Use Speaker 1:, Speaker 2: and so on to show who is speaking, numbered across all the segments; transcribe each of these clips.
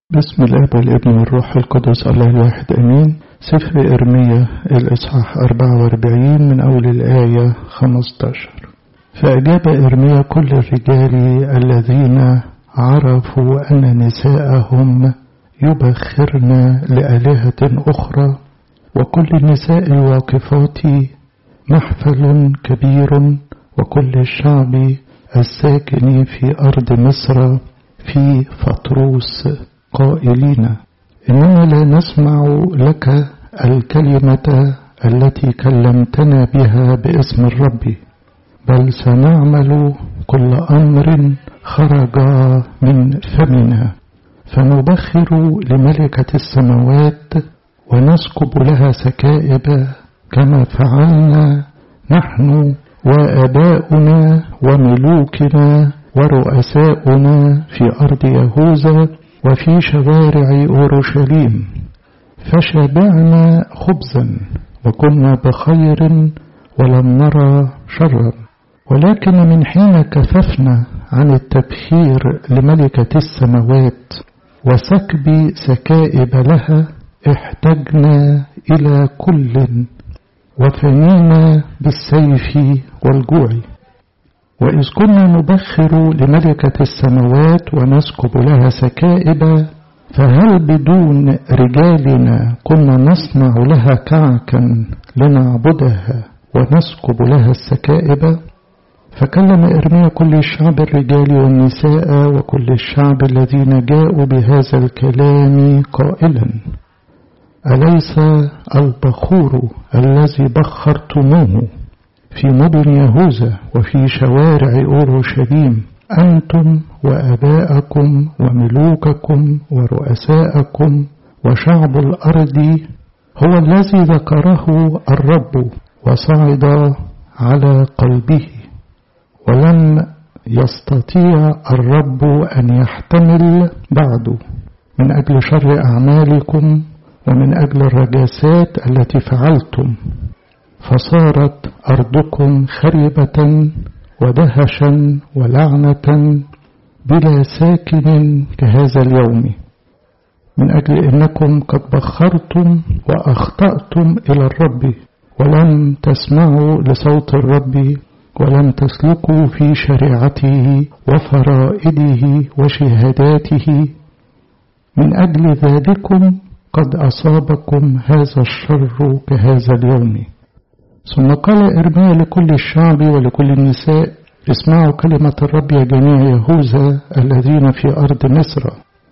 Speaker 1: بسم الاب والابن والروح القدس الله الواحد امين. سفر ارميا الاصحاح 44 من اول الايه 15. فاجاب ارميا كل الرجال الذين عرفوا ان نساءهم يبخرن لآلهة اخرى وكل النساء الواقفات محفل كبير وكل الشعب الساكن في ارض مصر في فطروس قائلين إننا لا نسمع لك الكلمة التي كلمتنا بها باسم الرب، بل سنعمل كل أمر خرج من فمنا، فنبخر لملكة السماوات ونسكب لها سكائب كما فعلنا نحن وآباؤنا وملوكنا ورؤساؤنا في أرض يهوذا وفي شوارع أورشليم، فشبعنا خبزا وكنا بخير ولم نرى شرا. ولكن من حين كففنا عن التبخير لملكة السماوات وسكب سكائب لها احتجنا إلى كل وفنينا بالسيف والجوع. وإذ كنا نبخر لملكة السماوات ونسكب لها سكائب، فهل بدون رجالنا كنا نصنع لها كعكا لنعبدها ونسكب لها السكائب؟ فكلم إرميا كل الشعب الرجال والنساء وكل الشعب الذين جاءوا بهذا الكلام قائلا: أليس البخور الذي بخرتموه في مدن يهوذا وفي شوارع أورشليم أنتم وآباءكم وملوككم ورؤساءكم وشعب الأرض هو الذي ذكره الرب وصعد على قلبه، ولم يستطيع الرب أن يحتمل بعد من أجل شر أعمالكم ومن أجل الرجاسات التي فعلتم، فصارت أرضكم خربة ودهشا ولعنة بلا ساكن كهذا اليوم، من أجل إنكم قد بخرتم وأخطأتم إلى الرب ولم تسمعوا لصوت الرب ولم تسلكوا في شريعته وفرائده وشهاداته، من أجل ذلكم قد أصابكم هذا الشر كهذا اليوم. ثم قال إرميا لكل الشعب ولكل النساء: اسمعوا كلمة الرب يا جميع يهوذا الذين في أرض مصر،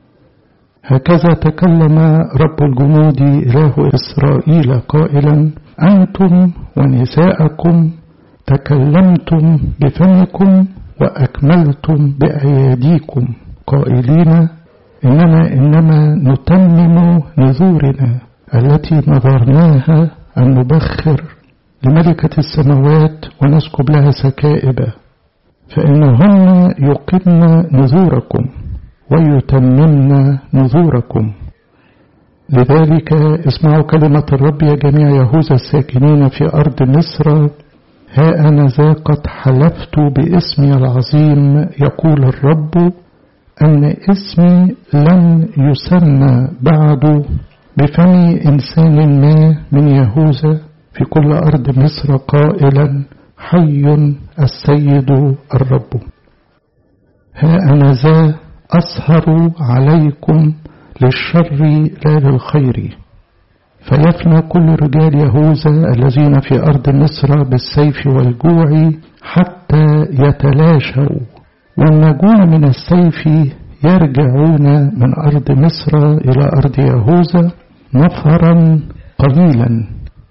Speaker 1: هكذا تكلم رب الجنود إله إسرائيل قائلا: أنتم ونساءكم تكلمتم بفمكم وأكملتم بأيديكم قائلين: إنما نتمم نذورنا التي نذرناها أن نبخر لملكة السماوات ونسكب لها سكائب، فإنهن يقمن نذوركم ويتممن نذوركم. لذلك اسمعوا كلمة الرب يا جميع يهوذا الساكنين في أرض مصر، ها أنا ذا قد حلفت باسمي العظيم يقول الرب أن اسمي لن يسمى بعد بفم إنسان ما من يهوذا في كل أرض مصر قائلا: حي السيد الرب. ها أنا ذا أسهر عليكم للشر لا للخير، فيفنى كل رجال يهوذا الذين في أرض مصر بالسيف والجوع حتى يتلاشوا، والناجون من السيف يرجعون من أرض مصر إلى أرض يهوذا نفرا قليلا،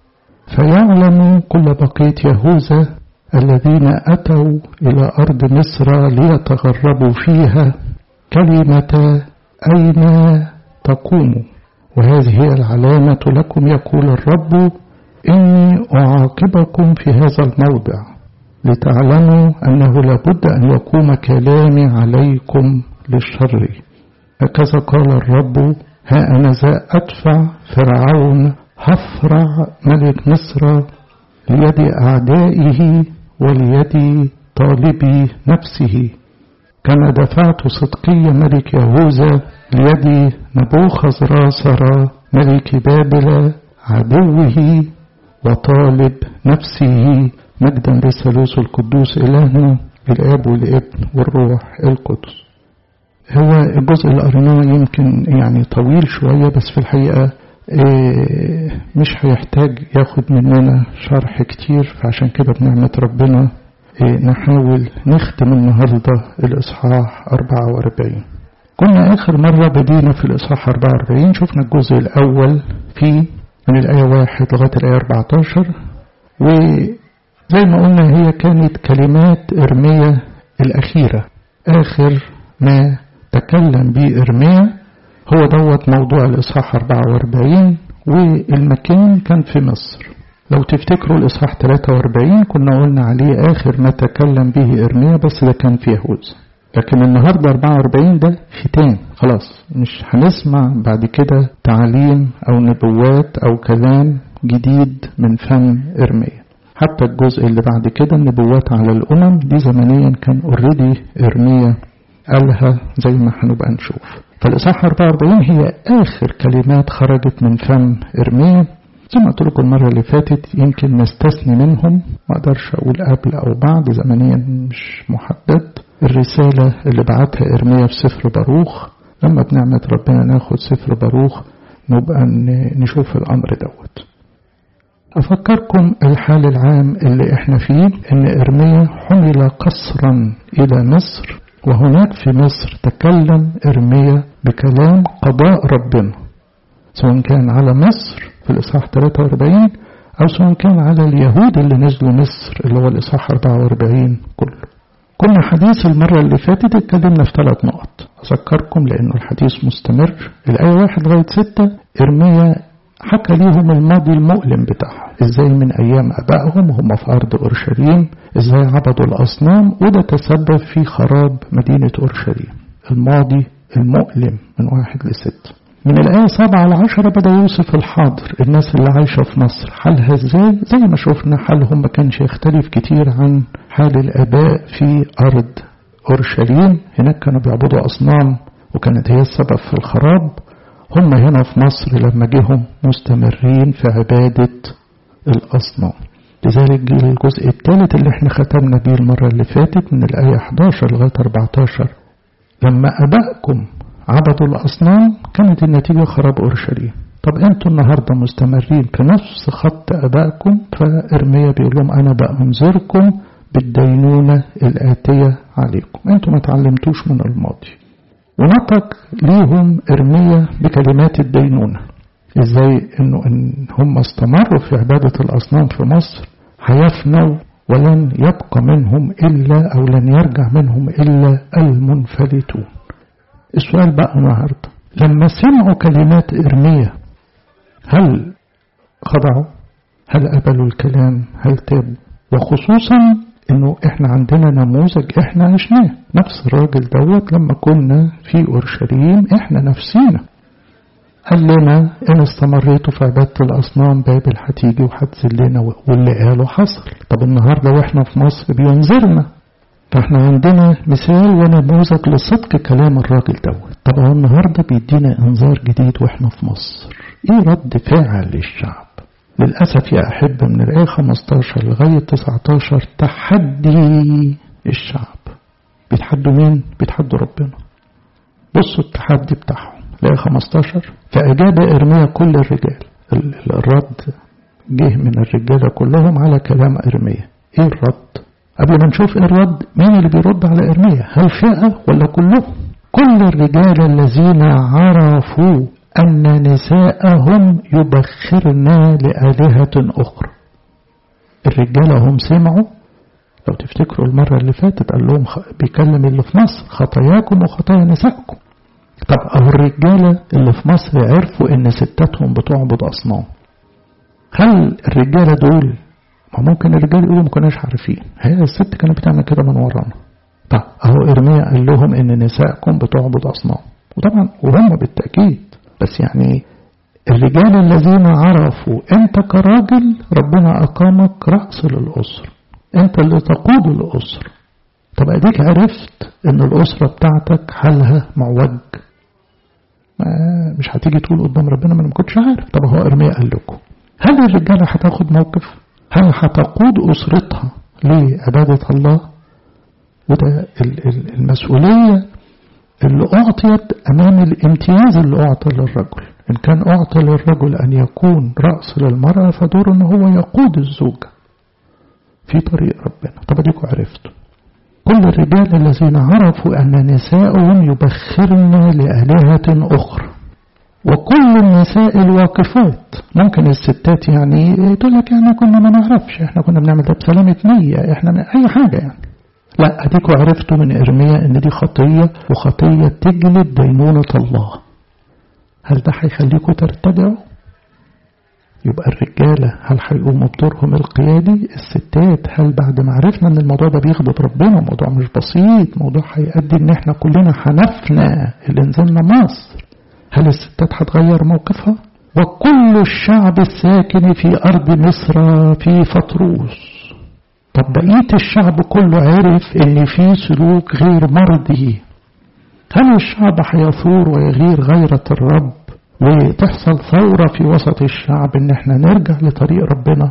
Speaker 1: فيعلم كل بقية يهوذا الذين أتوا إلى أرض مصر ليتغربوا فيها كلمة أين تقوم. وهذه هي العلامة لكم يقول الرب: إني أعاقبكم في هذا الموضع لتعلموا أنه لابد أن يقوم كلامي عليكم للشر. هكذا قال الرب: ها أنا ذا أدفع فرعون هفرع ملك مصر ليد أعدائه وليد طالبي نفسه، كما دفعت صدقي ملك يهوذا ليد نبوخذراسر ملك بابل عدوه وطالب نفسه، مجدا للثالوث القدوس إلهنا الآب والابن والروح القدس. هو الجزء اللي قريناه يمكن يعني طويل شوية، بس في الحقيقة مش هيحتاج ياخد مننا شرح كتير، فعشان كده بنعمة ربنا نحاول نختم النهاردة الإصحاح 44. كنا آخر مرة بدينا في الإصحاح 44 شفنا الجزء الأول فيه من الآية 1 لغاية الآية 14، وزي ما قلنا هي كانت كلمات إرميا الأخيرة، آخر ما تكلم به إرميا هو دوت موضوع الإصحاح 44. والمكان كان في مصر. لو تفتكروا الإصحاح 43 كنا قلنا عليه آخر ما تكلم به إرميا، بس ده كان في يهوذا. لكن النهاردة 44 ده ختام، خلاص مش هنسمع بعد كده تعليم أو نبوات أو كلام جديد من فم إرميا. حتى الجزء اللي بعد كده النبوات على الأمم دي زمنيا كان اوريدي إرميا قالها زي ما هنبقى نشوف. فالإصحاح 44 هي آخر كلمات خرجت من فم إرميا. زي ما قلت لكم المرة اللي فاتت يمكن نستثني منهم، ما أقدرش أقول قبل أو بعد، زمنيا مش محدد. الرسالة اللي بعتها إرميا في سفر باروخ، لما بنعمة ربنا ناخد سفر باروخ نبقى نشوف الأمر دوت. أفكركم الحال العام اللي احنا فيه، إن إرميا حمل قصرا إلى مصر، وهناك في مصر تكلم إرميا بكلام قضاء ربنا، سواء كان على مصر في الإصحاح 43 أو سواء كان على اليهود اللي نزلوا مصر اللي هو الإصحاح 44 كله. كنا حديث المرة اللي فاتت اتكلمنا في 3 نقط أذكركم لأنه الحديث مستمر. الآية 1 لغاية 6 إرميا حكى ليهم الماضي المؤلم بتاعهم، ازاي من أيام أبائهم هم في أرض أورشليم ازاي عبدوا الأصنام، وده تسبب في خراب مدينة أورشليم. الماضي المؤلم من 1 ل6. من الآية 7 ل 10 بدأ يوصف الحاضر، الناس اللي عايشة في مصر حالها ازاي. زي ما شفنا حالهم ما كانش يختلف كتير عن حال الآباء في أرض أورشليم. هناك كانوا بيعبدوا أصنام وكانت هي السبب في الخراب. هم هنا في مصر لما جيهم مستمرين في عبادة الأصنام. لذلك جه الجزء الثالث اللي احنا ختمنا بيه المرة اللي فاتت من الآية 11 لغاية 14. لما أبائكم عبدوا الأصنام كانت النتيجة خراب أورشليم. طب انتوا النهاردة مستمرين في نفس خط أبائكم، فإرميا بيقول لهم أنا بأنذركم بالدينونة الآتية عليكم، انتوا ما تعلمتوش من الماضي. ونطق ليهم إرميا بكلمات الدينونة، ازاي إن هم استمروا في عبادة الأصنام في مصر هيفنوا ولن يبقى منهم إلا أو لن يرجع منهم إلا المنفلتون. السؤال بقى النهاردة، لما سمعوا كلمات إرميا هل خضعوا؟ هل قبلوا الكلام؟ هل تابوا؟ وخصوصا انه احنا عندنا نموذج احنا عشناه، نفس الراجل دوت لما كنا في أورشليم احنا نفسينا قال لنا ان استمريتوا في عبادة الأصنام بابل هتيجي وهتذلنا، واللي قاله حصل. طب النهاردة واحنا في مصر بينذرنا، فاحنا عندنا مثال ونموذج لصدق كلام الراجل دوت. طب هو النهاردة بيدينا انذار جديد واحنا في مصر. ايه رد فعل للشعب؟ للأسف يا أحب من الآية 15 لغاية 19 تحدي الشعب. بيتحدوا مين؟ بيتحدوا ربنا. بصوا التحدي بتاعهم الآية 15. فأجاب إرميا كل الرجال. الرد جه من الرجالة كلهم على كلام إرميا. ايه الرد؟ قبل ما نشوف الرد، مين اللي بيرد على إرميا؟ هل فئة ولا كلهم؟ كل الرجال الذين عرفوا أن نساءهم يبخرن لآلهة أخرى. الرجالة هم سمعوا، لو تفتكروا المرة اللي فاتت قال لهم بيكلم اللي في مصر خطاياكم وخطايا نسائكم. طب أهو الرجالة اللي في مصر عرفوا أن ستاتهم بتعبد أصنام. هل الرجالة دول ممكن الرجال يقولوا ما كناش عارفين، هي الست كانت بتعمل كده من ورانا. طب أهو إرميا قال لهم أن نسائكم بتعبد أصنام، وطبعا وهم بالتأكيد، بس يعني الرجال الذين عرفوا أنت كراجل ربنا أقامك رأس للأسر، أنت اللي تقود الأسر. طب أديك عرفت أن الأسرة بتاعتك حالها معوج، مش هتيجي تقول قدام ربنا ما كنتش عارف. طب هو إرميا قال لكم. هل الرجالة هتاخد موقف؟ هل هتقود أسرتها لعبادة الله؟ وده المسؤولية اللي أعطيت أمام الامتياز اللي أعطى للرجل. إن كان أعطى للرجل أن يكون رأس للمرأة، فدور أنه هو يقود الزوجة في طريق ربنا. طب أديكوا عرفتوا كل الرجال الذين عرفوا أن نساءهم يبخرن لآلهة أخرى، وكل النساء الواقفات. ممكن الستات يعني تقول لك يعني كنا ما نعرفش، احنا كنا بنعمل ده بسلامة نية، احنا أي حاجة يعني. لا، أديكوا عرفتوا من إرميا أن دي خطية، وخطية تجلب دينونة الله. هل ده هيخليكوا ترتدعوا؟ يبقى الرجالة هل هيقوموا بدورهم القيادي؟ الستات هل بعد ما عرفنا ان الموضوع ده بيغضب ربنا، موضوع مش بسيط، موضوع هيؤدي ان احنا كلنا هنفنى اللي نزلنا مصر، هل الستات هتغير موقفها؟ وكل الشعب الساكن في أرض مصر في فطروس. طب بقية الشعب كله عرف ان في سلوك غير مرضي. هل الشعب هيثور ويغير غيرة الرب وتحصل ثورة في وسط الشعب ان احنا نرجع لطريق ربنا؟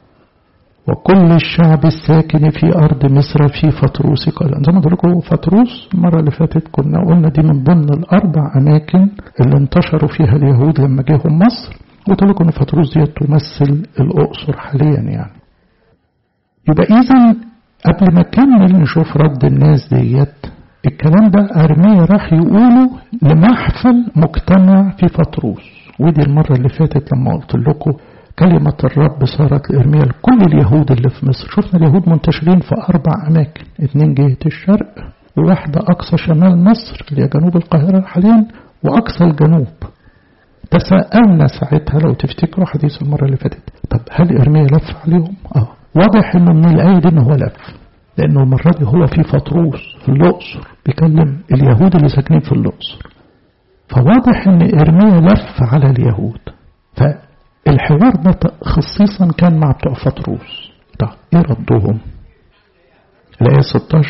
Speaker 1: وكل الشعب الساكن في أرض مصر في فطروس قال. زي ما قلت لكم فطروس المرة اللي فاتت كنا قلنا دي من ضمن الأربع أماكن اللي انتشروا فيها اليهود لما جيهم مصر. قلت لكم ان فطروس دي تمثل الأقصر حاليا يعني. يبقى إذن قبل ما كمل نشوف رد الناس ديت، الكلام ده أرميا راح يقوله لمحفل مجتمع في فطروس. ودي المرة اللي فاتت لما قلت لكم كلمة الرب صارت لإرميا لكل اليهود اللي في مصر. شفنا اليهود منتشرين في 4 أماكن، 2 جهة الشرق، وواحدة أقصى شمال مصر اللي هي جنوب القاهرة حاليا، وأقصى الجنوب. تساءلنا ساعتها لو تفتكروا حديث المرة اللي فاتت، طب هل إرميا لف عليهم؟ واضح إنه من الآية دي إنه هو لف، لأنه المرة دي هو في فطروس في الأقصر بيكلم اليهود اللي ساكنين في الأقصر. فواضح إن إرميا لف على اليهود. فالحوار ده خصيصا كان مع بتوع فطروس. طيب إيه ردهم؟ الآية 16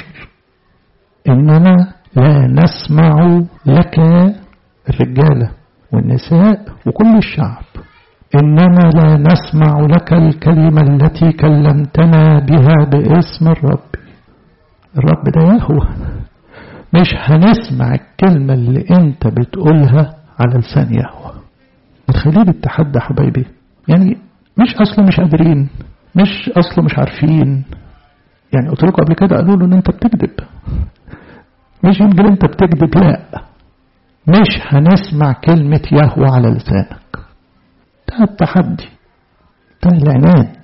Speaker 1: إننا لا نسمع لك، الرجالة والنساء وكل الشعب، إننا لا نسمع لك الكلمة التي كلمتنا بها باسم الرب. الرب ده يهوه، مش هنسمع الكلمة اللي انت بتقولها على لسان يهوه. متخيلين الاتحاد ده حبايبي؟ يعني مش أصله مش قادرين، مش أصله مش عارفين. يعني قلت لكم قبل كده قالوا له ان انت بتكذب، مش يمكن انت بتكذب، لا، مش هنسمع كلمة يهوه على لسانك. ده التحدي، ده العناد،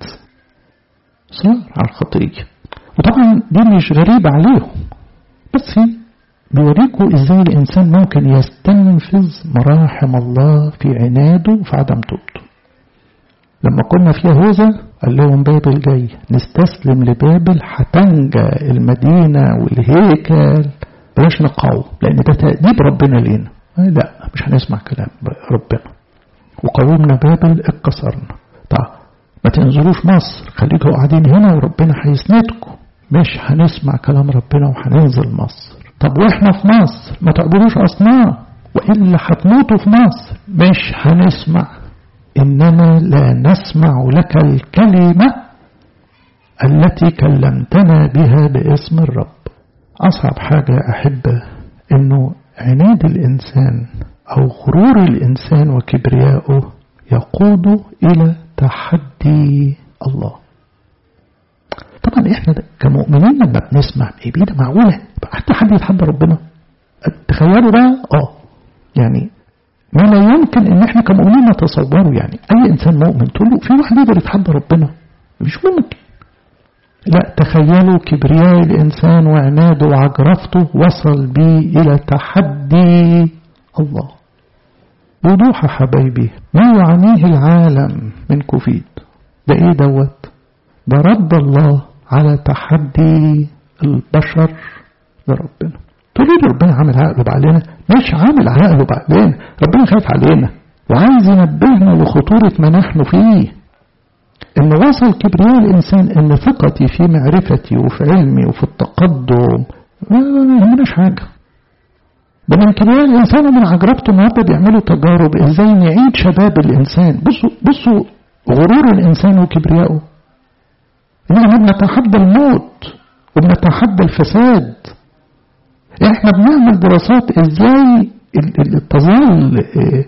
Speaker 1: صار على الخطية. وطبعا دي مش غريبة عليهم، بس بيوريكوا ازاي الانسان ممكن يستنفذ مراحم الله في عناده وفي عدم توبته. لما كنا في يهوذا قال لهم بابل جاي، نستسلم لبابل هتنجى المدينة والهيكل، بلاش نقاوم لان ده تأديب ربنا لينا. لا، مش هنسمع كلام ربنا، وقومنا بابل اتكسرنا. طيب ما تنزلوش مصر، خليكوا قاعدين هنا وربنا هيسندكم. مش هنسمع كلام ربنا وهننزل مصر. طب واحنا في مصر ما تعبدوش أصنام وإلا هتموتوا في مصر. مش هنسمع. إننا لا نسمع لك الكلمة التي كلمتنا بها باسم الرب. أصعب حاجة أحبه إنه عناد الإنسان أو غرور الإنسان وكبرياؤه يقود إلى تحدي الله. طبعا إحنا كمؤمنين لما بنسمع إيه ده معقولة حتى حد يتحدى ربنا؟ تخيلوا بقى يعني ما لا يمكن إن إحنا كمؤمنين نتصوره. يعني أي إنسان مؤمن تقول له في واحد يقدر يتحدى ربنا؟ مش ممكن. لا، تخيلوا كبرياء الإنسان وعناده وعجرفته وصل بيه إلى تحدي الله. وضوح حبايبي ما يعانيه العالم من كوفيد ده ايه دوت؟ ده رد الله على تحدي البشر لربنا. تقول لي ربنا عامل عقله بعلينا؟ مش عامل عقله بعلينا، ربنا خايف علينا وعايز ينبهنا لخطورة ما نحن فيه. ان وصل كبرياء الانسان ان ثقتي في معرفتي وفي علمي وفي التقدم ما يهمناش حاجة. ده من كبرياء الإنسان ومن عجربته النهارده بيعملوا تجارب إزاي نعيد شباب الإنسان. بصوا غرور الإنسان وكبرياءه. إننا بنتحدى الموت وبنتحدى الفساد. إحنا بنعمل دراسات إزاي تظل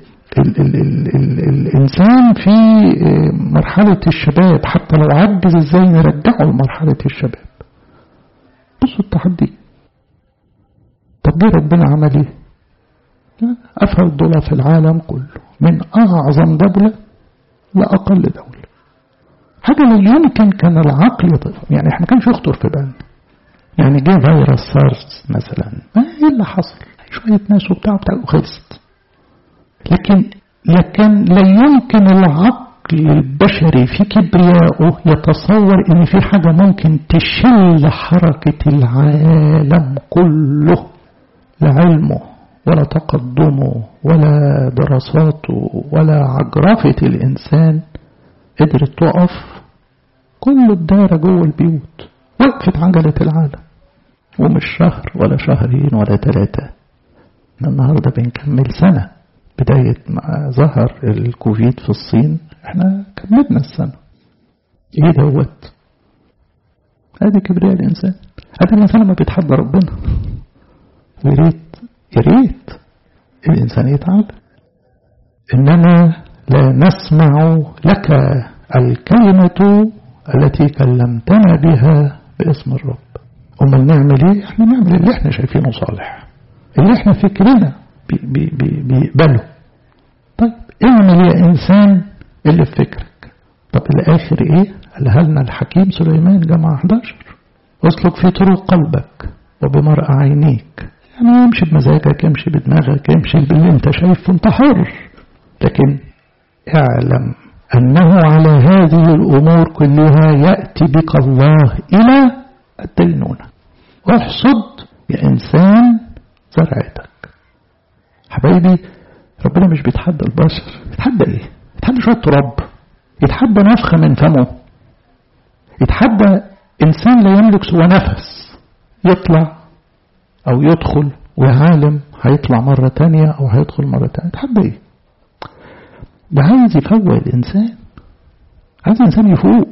Speaker 1: الإنسان في مرحلة الشباب، حتى لو عجز إزاي نرجعه لمرحلة الشباب. بصوا التحدي. طب ليه ربنا عمل ايه؟ أفضل دولة في العالم كله، من أعظم دولة لأقل دولة. حاجة لا يمكن كان العقل يطلق، يعني احنا كانش يخطر في بالنا. يعني جه فيروس سارس مثلا، ايه اللي حصل؟ شوية ناس وبتاع وخلصت. لكن لا يمكن العقل البشري في كبريائه يتصور ان في حاجة ممكن تشل حركة العالم كله، لا علمه ولا تقدمه ولا دراساته ولا عجرفة الإنسان قدرت توقف كل الدائرة جوه البيوت. وقفت عجلة العالم، ومش شهر ولا شهرين ولا 3. النهاردة بنكمل سنة. بداية ما ظهر الكوفيد في الصين احنا كملنا السنة. ايه دوت؟ هذه كبرياء الإنسان. هذا الإنسان لما بيتحدى ربنا. يا ريت الإنسان يتعلم. إننا لا نسمع لك الكلمة التي كلمتنا بها باسم الرب. أمال نعمل ايه؟ احنا نعمل اللي احنا شايفينه صالح، اللي احنا فكرنا بيقبله. طيب اعمل يا إنسان اللي في فكرك. طب الآخر ايه؟ قالها لنا الحكيم سليمان جمع 11: اسلك في طرق قلبك وبمرأى عينيك. يعني يمشي بمزاجك، يمشي بدماغك، يمشي باللي انت شايفه، انت حر. لكن اعلم أنه على هذه الأمور كلها يأتي بك الله إلى الدينونة. احصد يا إنسان زرعتك. حبايبي، ربنا مش بيتحدى البشر. يتحدى ايه؟ يتحدى شوية تراب، يتحدى نفخة من فمه، يتحدى إنسان لا يملك سوى نفس يطلع أو يدخل، وعالم هيطلع مرة تانية أو هيدخل مرة تانية. يتحدى ايه؟ ده عايز يفوق الإنسان، عايز الإنسان يفوق،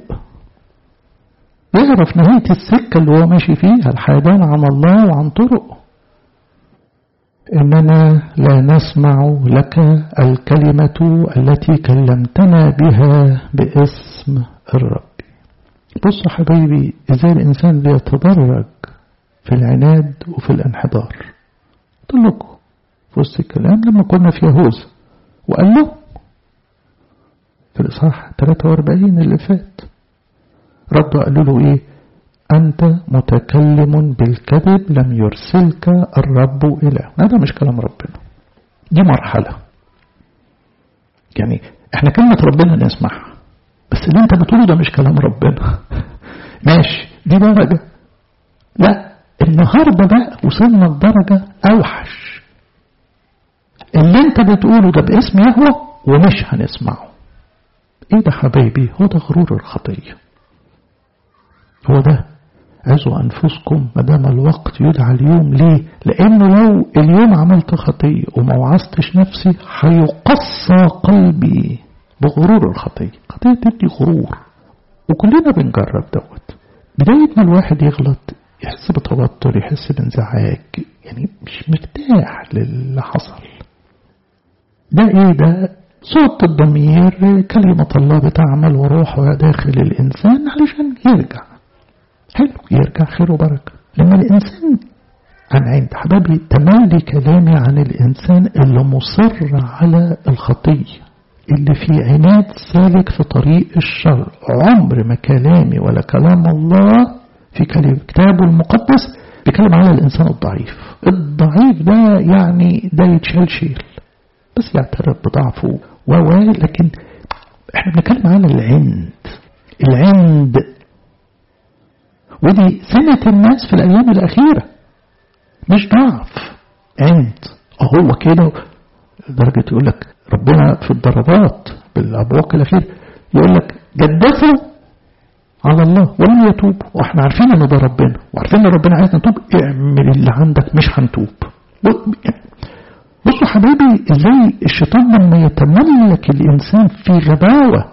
Speaker 1: يعرف نهاية السكة اللي هو ماشي فيها، الحيدان عن الله وعن طرقه. إننا لا نسمع لك الكلمة التي كلمتنا بها باسم الرب. بصوا حبايبي إزاي الإنسان بيتدرج في العناد وفي الانحدار. قلت لكم في وسط الكلام لما كنا في يهوذا وقال له في الإصحاح 43 اللي فات، ردوا قالوا له إيه؟ أنت متكلم بالكذب، لم يرسلك الرب إله. هذا مش كلام ربنا، دي مرحلة. يعني احنا كلمة ربنا نسمعها، بس اللي انت بتقوله ده مش كلام ربنا. ماشي، دي درجة. لا، النهاردة بقى وصلنا لدرجة أوحش. اللي انت بتقوله ده باسم يهوه ومش هنسمعه. ايه ده حبايبي؟ هو ده غرور الخطية. هو ده عزوا أنفسكم مدام الوقت يدعى اليوم. ليه؟ لأنه لو اليوم عملت خطية وما وعظتش نفسي هيقصى قلبي بغرور الخطية. خطية تدي غرور، وكلنا بنجرب دوت. بداية ما الواحد يغلط يحس بتوتر، يحس بانزعاج، يعني مش مرتاح للي حصل. ده ايه ده؟ صوت الضمير، كلمة الله بتعمل وروحها داخل الإنسان علشان يرجع. حلو، يرجع خير وبركة. لما الإنسان عن عند حبايبي تمالي كلامي عن الإنسان اللي مصر على الخطية، اللي في عناد سالك في طريق الشر. عمر ما كلامي ولا كلام الله في كتابه المقدس بيتكلم على الإنسان الضعيف. الضعيف ده يعني ده يتشال شيل، بس يعترف بضعفه لكن احنا بنتكلم على العند. ودي سنة الناس في الأيام الأخيرة، مش ضعف، عند. هو كده لدرجة يقول لك ربنا في الضربات بالأبواق الأخير يقول لك جدفوا على الله ولم يتوبوا. واحنا عارفين ان ده ربنا، وعارفين ان ربنا عايز نتوب. اعمل اللي عندك، مش هنتوب. حبيبي ازاي الشيطان لما يتملك الإنسان في غباوة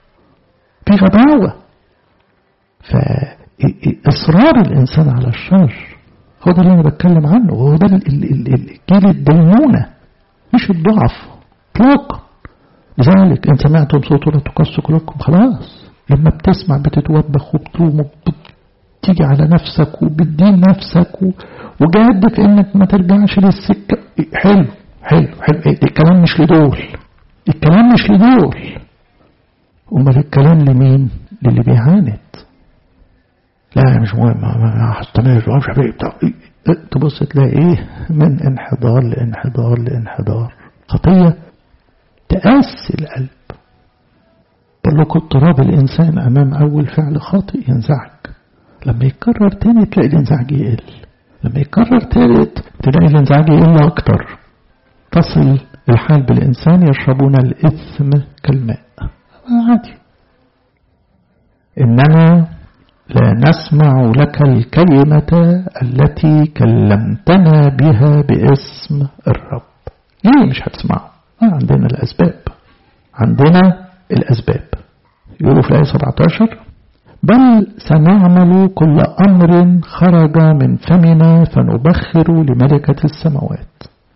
Speaker 1: فإصرار الإنسان على الشر هو ده اللي أنا بتكلم عنه، وهو ده الجيل الدينونة مش الضعف اطلاقا. لذلك إن سمعتم صوته لا تقسوا قلوبكم. خلاص لما بتسمع بتتوبخ وبتلوم وبتيجي على نفسك وبتدين نفسك وجاد في إنك ما ترجعش للسكة. حلو الكلام مش لدول، أمال الكلام لمين؟ للي بيعاند. لا مش مهم هستمر ومش عارف ايه. تبص تلاقي ايه؟ من انحدار لانحدار. خطية تقاسي القلب. بقول لكم اضطراب الإنسان أمام أول فعل خاطئ ينزعج، لما يكرر تاني تلاقي الانزعاج يقل، لما يكرر تالت تلاقي الانزعاج يقل أكتر. تصل الحال بالإنسان يشربون الإثم كالماء. عادي. إننا لا نسمع لك الكلمة التي كلمتنا بها باسم الرب. ليه مش هتسمعوا؟ عندنا الأسباب. يقولوا في الآية 17 بل سنعمل كل أمر خرج من فمنا فنبخر لملكة السماوات.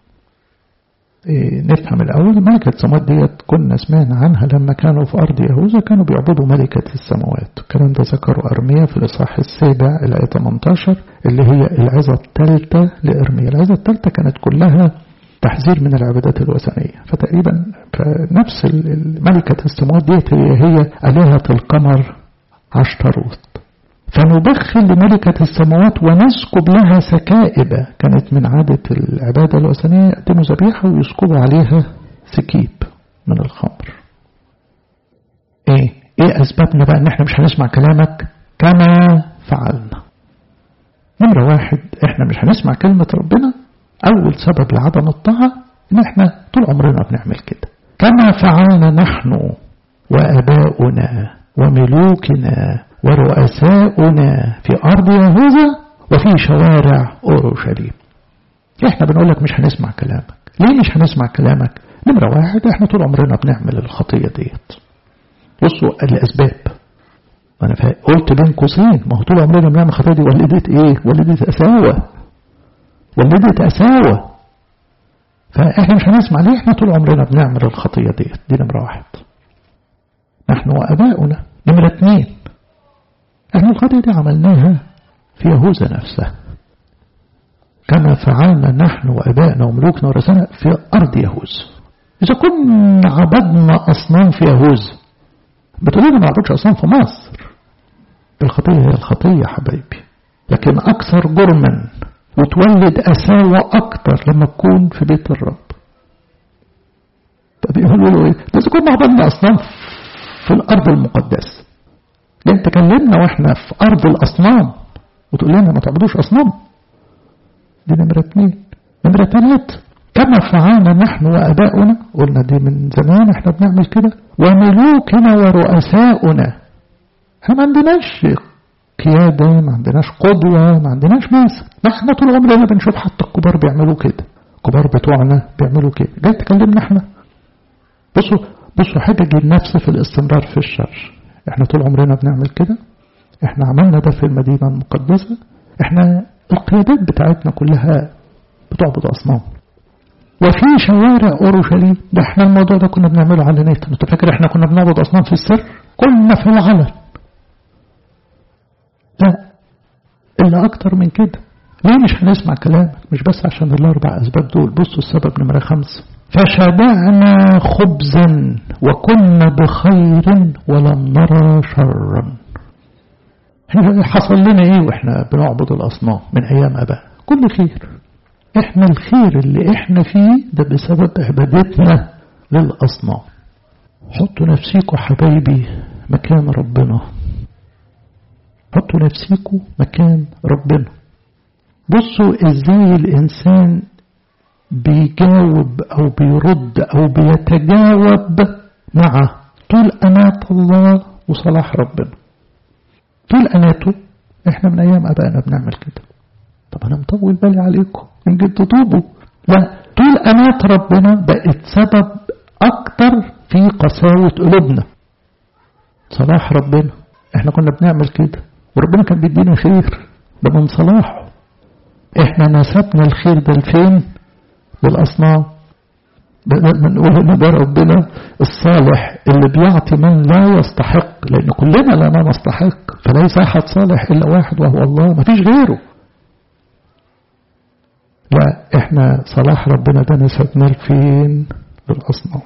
Speaker 1: نفهم الأول ملكة السماوات ديت كنا سمعنا عنها لما كانوا في أرض يهوذا كانوا بيعبدوا ملكة السماوات. الكلام ده ذكروا أرميا في الإصحاح 7 الآية 18 اللي هي العظة الثالثة لأرميا. العظة الثالثة كانت كلها تحذير من العبادات الوثنية. فتقريبا فنفس ملكة السماوات ديت هي آلهة القمر عشتروت. فنبخل لملكة السماوات ونسكب لها سكائب. كانت من عادة العبادة الوثنية يقدموا ذبيحة ويسكبوا عليها سكيب من الخمر. ايه أسبابنا بقى ان احنا مش هنسمع كلامك كما فعلنا؟ نمرة واحد احنا مش هنسمع كلمة ربنا. أول سبب لعدم الطاعة ان احنا طول عمرنا بنعمل كده كما فعلنا نحن وآباؤنا وملوكنا ورؤساؤنا في أرض يهوذا وفي شوارع أورشليم. احنا بنقول لك مش هنسمع كلامك. ليه مش هنسمع كلامك؟ نمرة واحد احنا طول عمرنا بنعمل الخطية ديت. بصوا الأسباب، أنا قلت بين قوسين ما هو طول عمرنا بنعمل الخطية دي. ولدت ايه؟ ولدت أساوة. فاحنا مش هنسمع. ليه؟ احنا طول عمرنا بنعمل الخطية ديت. دي نمرة واحد. نحن وآباؤنا. نمرة اثنين احنا الخطية دي عملناها في يهوذا نفسها كما فعلنا نحن وآبائنا وملوكنا ورثانا في أرض يهوذا. إذا كنا عبدنا أصنام في يهوذا بتقولوا ما عبدش أصنام في مصر. الخطية هي الخطية حبايبي، لكن أكثر جرما وتولد أساوة أكتر لما تكون في بيت الرب. طب يقولوا له إيه؟ إذا كنا عبدنا أصنام في الأرض المقدسة. لأن تكلمنا وإحنا في أرض الأصنام وتقول لنا ما تعبدوش أصنام. دي نمرة اثنين. نمرة ثلاثة كما فعلنا نحن وآباؤنا. قلنا دي من زمان احنا بنعمل كده. وملوكنا ورؤساؤنا. احنا ما عندناش قيادة، ما عندناش قدوة، ما عندناش ناس. احنا طول عمرنا بنشوف حتى الكبار بيعملوا كده. الكبار بتوعنا بيعملوا كده. جاي تكلمنا احنا. بصوا حجج النفس في الاستمرار في الشر. احنا طول عمرنا بنعمل كده. احنا عملنا ده في المدينة المقدسة. احنا القيادات بتاعتنا كلها بتعبد أصنام. وفي شوارع أورشليم. ده احنا الموضوع ده كنا بنعمله على نيت. انت فاكر احنا كنا بنعبد أصنام في السر؟ كنا في العلن. لا إلا أكتر من كده. ليه مش هنسمع كلامك؟ مش بس عشان الأربع أسباب دول. بصوا السبب نمرة 5 فشبعنا خبزا وكنا بخير ولم نرى شرا. حصل لنا ايه واحنا بنعبد الأصنام من أيام أباء؟ كل خير. احنا الخير اللي احنا فيه ده بسبب عبادتنا للأصنام. حطوا نفسيكوا حبايبي مكان ربنا. حطوا نفسيكوا مكان ربنا. بصوا ازاي الإنسان بيجاوب أو بيرد أو بيتجاوب مع طول أناة الله وصلاح ربنا. طول أناته احنا من أيام أبائنا بنعمل كده. طب أنا مطول بالي عليكم إن جد تطوبوا. لا، طول أناة ربنا بقت سبب أكتر في قساوة قلوبنا. صلاح ربنا، احنا كنا بنعمل كده وربنا كان بيدينا خير، ده من صلاحه. احنا نسبنا الخير ده لفين؟ للأصنام. بدل ما نقول ان ده ربنا الصالح اللي بيعطي من لا يستحق، لأن كلنا لا نستحق، فليس أحد صالح إلا واحد وهو الله، ما فيش غيره. لا، احنا صلاح ربنا ده نسبنا لفين؟ للأصنام.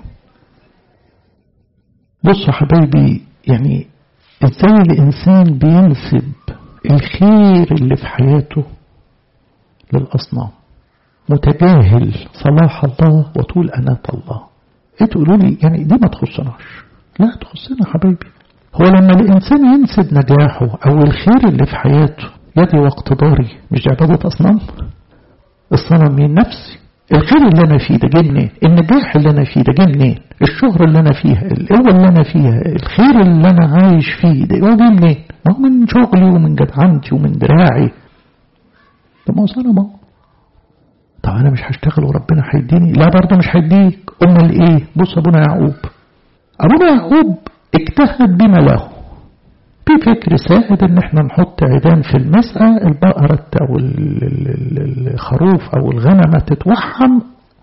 Speaker 1: بصوا حبايبي، يعني ازاي الإنسان بينسب الخير اللي في حياته للأصنام، متجاهل صلاح الله وطول أناة الله. ايه تقولوا لي يعني دي ما تخصناش؟ لا تخصنا حبايبي. هو لما الإنسان ينسب نجاحه أو الخير اللي في حياته يدي واقتداري، مش عبادة أصنام؟ الصنم مين؟ نفسي. الخير اللي أنا فيه ده جه منين؟ النجاح اللي أنا فيه ده جه منين؟ الشهرة اللي أنا فيها، القوة اللي أنا فيها، الخير اللي أنا عايش فيه ده جه منين؟ ما هو من شغلي ومن جدعنتي ومن دراعي. طب ما هو صنم اهو. طب أنا مش هشتغل وربنا هيديني؟ لا برضه مش هيديك. أمال إيه؟ بص أبونا يعقوب اجتهد بما له، في فكر سائد ان احنا نحط عيدان في المسقى، البقرة او الخروف او الغنمة تتوحم.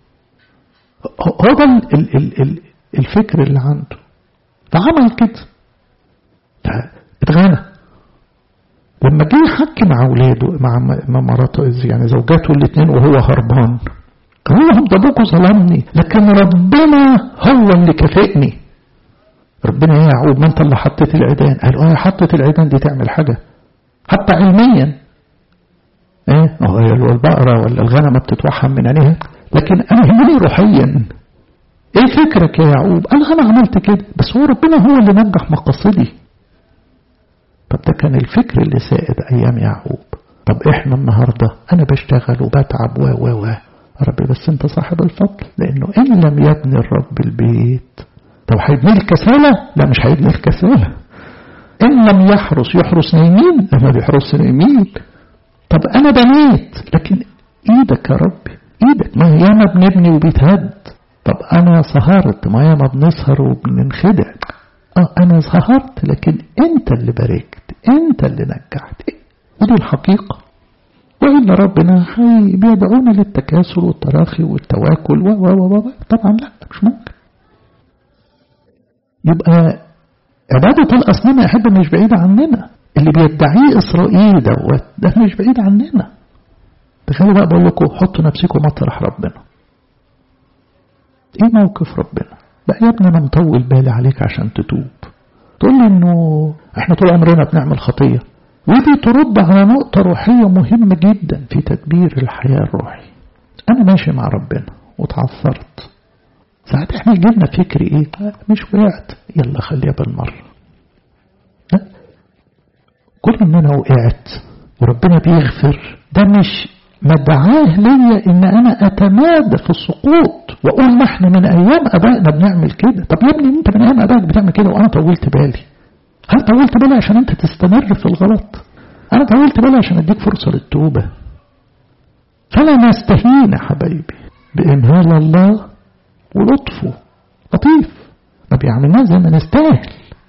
Speaker 1: هو ده الفكر اللي عنده، فعمل كده، اتغنى. لما جه يحكي مع اولاده، مع مراته، يعني زوجاته الاثنين وهو هربان، قالوا لهم ده ابوكوا ظلمني لكن ربنا هو اللي كافئني. ربنا يا يعقوب ما انت اللي حطيت العيدان. قالوا حطيت العيدان دي تعمل حاجة حتى علميا؟ ايه البقرة ولا الغنمة بتتوحم من عينيها، لكن انا همني روحيا. ايه فكرك يا يعقوب؟ قال انا عملت كده، بس هو ربنا هو اللي نجح مقاصدي. طب ده كان الفكر اللي سائد ايام يعقوب. طب احنا النهاردة انا بشتغل وبتعب و ربي بس انت صاحب الفضل، لانه ان لم يبني الرب البيت. طب هيبني الكسالة؟ لا مش هيبني الكسالة. إن لم يحرس نايمين، لما بيحرس نايمين. طب أنا بنيت، لكن إيدك يا ربي، إيدك. ما ياما بنبني وبيتهد. طب أنا سهرت، ما ياما بنسهر وبننخدع. أنا سهرت، لكن أنت اللي باركت، أنت اللي نجحت. ودي الحقيقة. وإلا ربنا بيدعونا للتكاسل والتراخي والتواكل طبعا لا، مش ممكن. يبقى عبادة الأصنام يا أحبة مش بعيدة عننا. اللي بيدعيه إسرائيل ده مش بعيد عننا. تخيلوا بقى، بقول لكم حطوا نفسكم مطرح ربنا. إيه موقف ربنا؟ بقى يا ابني أنا مطول بالي عليك عشان تتوب. تقول لي إنه إحنا طول عمرنا بنعمل خطية. ودي ترد على نقطة روحية مهمة جدا في تدبير الحياة الروحي. أنا ماشي مع ربنا وتعثرت، ساعات احنا جبنا فكر ايه؟ مش وقعت، يلا خليها بالمرة. كل ان انا وقعت وربنا بيغفر، ده مش مدعاه ليا ان انا اتمادى في السقوط واقول ما احنا من ايام ابائنا بنعمل كده. طب يا ابني انت من ايام ابائك بتعمل كده وانا طولت بالي. هل طولت بالي عشان انت تستمر في الغلط؟ انا طولت بالي عشان اديك فرصة للتوبة. فلا نستهين حبايبي بإمهال الله ولطفه. لطيف، ما بيعملناه زي ما نستاهل،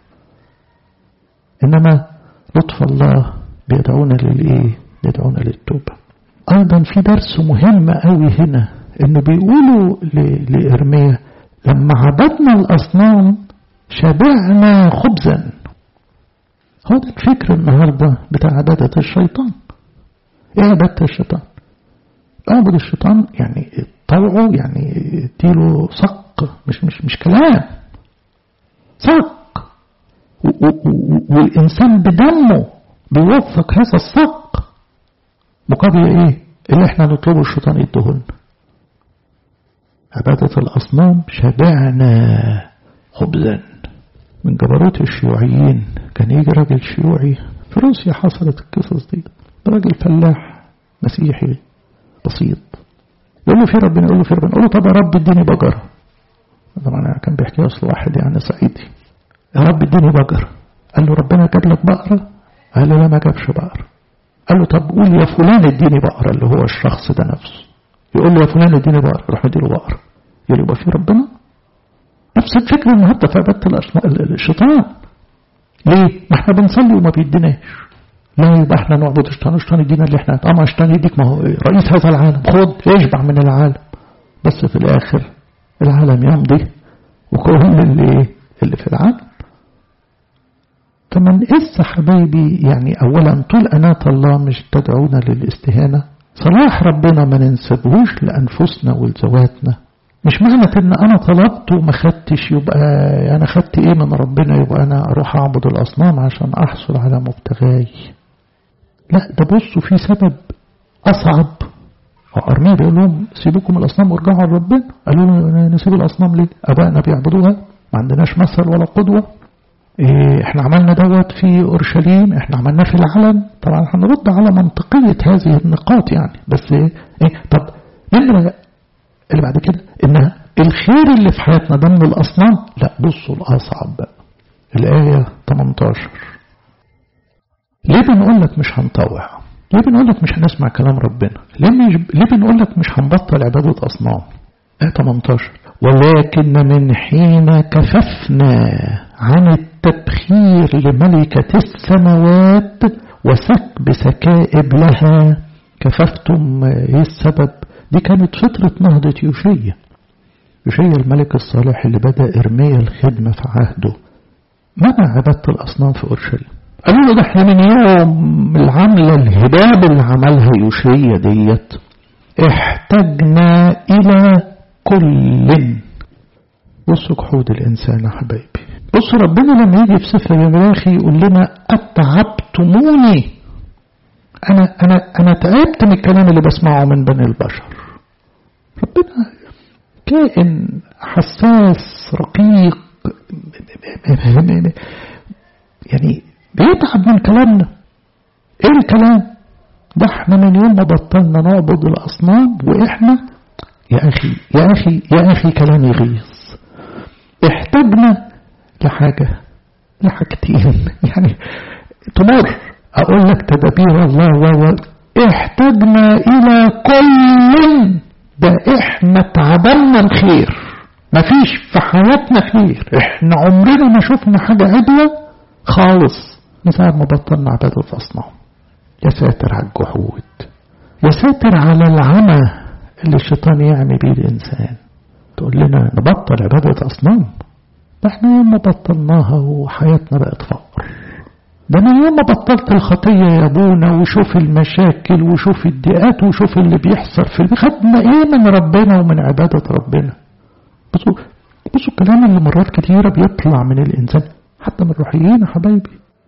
Speaker 1: إنما لطف الله بيدعونا للإيه؟ بيدعونا للتوبة. أيضا في درس مهم قوي هنا، إنه بيقولوا لإرميا لما عبدنا الأصنام شبعنا خبزا. هو ده الفكر النهاردة بتاع عبادة الشيطان. إيه عبادة الشيطان؟ أعبد الشيطان يعني طوعه، يعني اديله صق، مش كلام، صق. والإنسان بدمه بيوفق هذا الصق مقابل إيه؟ اللي احنا نطلبه الشيطان يدهن. عبادة الأصنام شبعنا خبزا. من جبروت الشيوعيين كان يجي راجل شيوعي في روسيا، حصلت القصص دي، راجل فلاح مسيحي بسيط، يقول له في ربنا، يقول له في ربنا، يقول له طب يا رب اديني بقرة. طبعا كان بيحكي اصل واحد يعني صعيدي، يا رب اديني بقرة. قال له ربنا جاب لك بقرة؟ قال له لا ما جابش بقرة. قال له طب قول يا فلان اديني بقرة، اللي هو الشخص ده نفسه. يقول له يا فلان اديني بقرة، راح اديله بقرة. يبقى في ربنا. نفس الفكرة النهارده في عبادة الشيطان. ليه؟ ما احنا بنصلي وما بيديناش. لا يبقى احنا نعبد الشيطان يدينا اللي احنا طبعا الشيطان يديك، ما هو رئيس هذا العالم، خد اشبع من العالم. بس في الاخر العالم يمضي وكل اللي في العالم. فمن حبايبي يعني اولا طول أناة الله مش تدعونا للاستهانة. صلاح ربنا ما ننسبهوش لأنفسنا ولذواتنا. مش معنى ان انا طلبت وما خدتش يبقى انا خدت ايه من ربنا يبقى انا اروح اعبد الاصنام عشان احصل على مبتغاي. لا، ده بصوا في سبب اصعب. ارميا بيقول لهم سيبوكم الاصنام وارجعوا لربنا. قالوا له نسيب الاصنام ليه؟ ابائنا بيعبدوها، ما عندناش مثل ولا قدوه. احنا عملنا دوت في اورشليم، احنا عملناه في العلن. طبعا هنرد على منطقيه هذه النقاط يعني، بس طب نمره اللي بعد كده ان الخير اللي في حياتنا ده من الاصنام. لا بصوا الاصعب بقى الايه 18. ليه بنقول لك مش هنطوع؟ ليه بنقول لك مش هنسمع كلام ربنا؟ ليه بنقول لك مش هنبطل عباده اصنام؟ ايه 18 ولكن من حين كففنا عن التبخير لملكة السماوات وسكب سكائب لها. كففتم ايه السبب؟ دي كانت فترة نهضة يوشيا الملك الصالح اللي بدأ إرميا الخدمة في عهده. منع عبادة الأصنام في أورشليم. قالوا له ده احنا من يوم العملة الهباب اللي عملها يوشيا ديت احتجنا إلى كل. بصوا جحود الإنسان يا حبايبي. بصوا ربنا لما يجي في سفر الملاخي يقول لنا أتعبتموني. أنا تعبت من الكلام اللي بسمعه من بني البشر. ربنا كائن حساس رقيق يعني بيتعب من كلامنا. ايه الكلام ده؟ احنا من يوم ما بطلنا نعبد الاصنام واحنا يا اخي كلام يغيظ. احتاجنا لحاجتين يعني تمر اقول لك تدابير الله احتاجنا الى كل. ده احنا تعبنا الخير، مفيش في حياتنا خير. احنا عمرنا ما شفنا حاجة عدلة خالص من ساعة ما بطلنا عبادة الأصنام. يا ساتر على الجحود، يا ساتر على العمى اللي الشيطان يعمي بيه الإنسان. تقول لنا نبطل عبادة أصنام؟ ده احنا يوم ما بطلناها وحياتنا بقت فقر. ده من يوم ما بطلت الخطية يا ابونا وشوف المشاكل وشوف الضيقات وشوف اللي بيحصل في خدنا ايه من ربنا ومن عبادة ربنا. بصوا الكلام اللي مرات كتيرة بيطلع من الإنسان حتى من الروحيين يا حبايبي.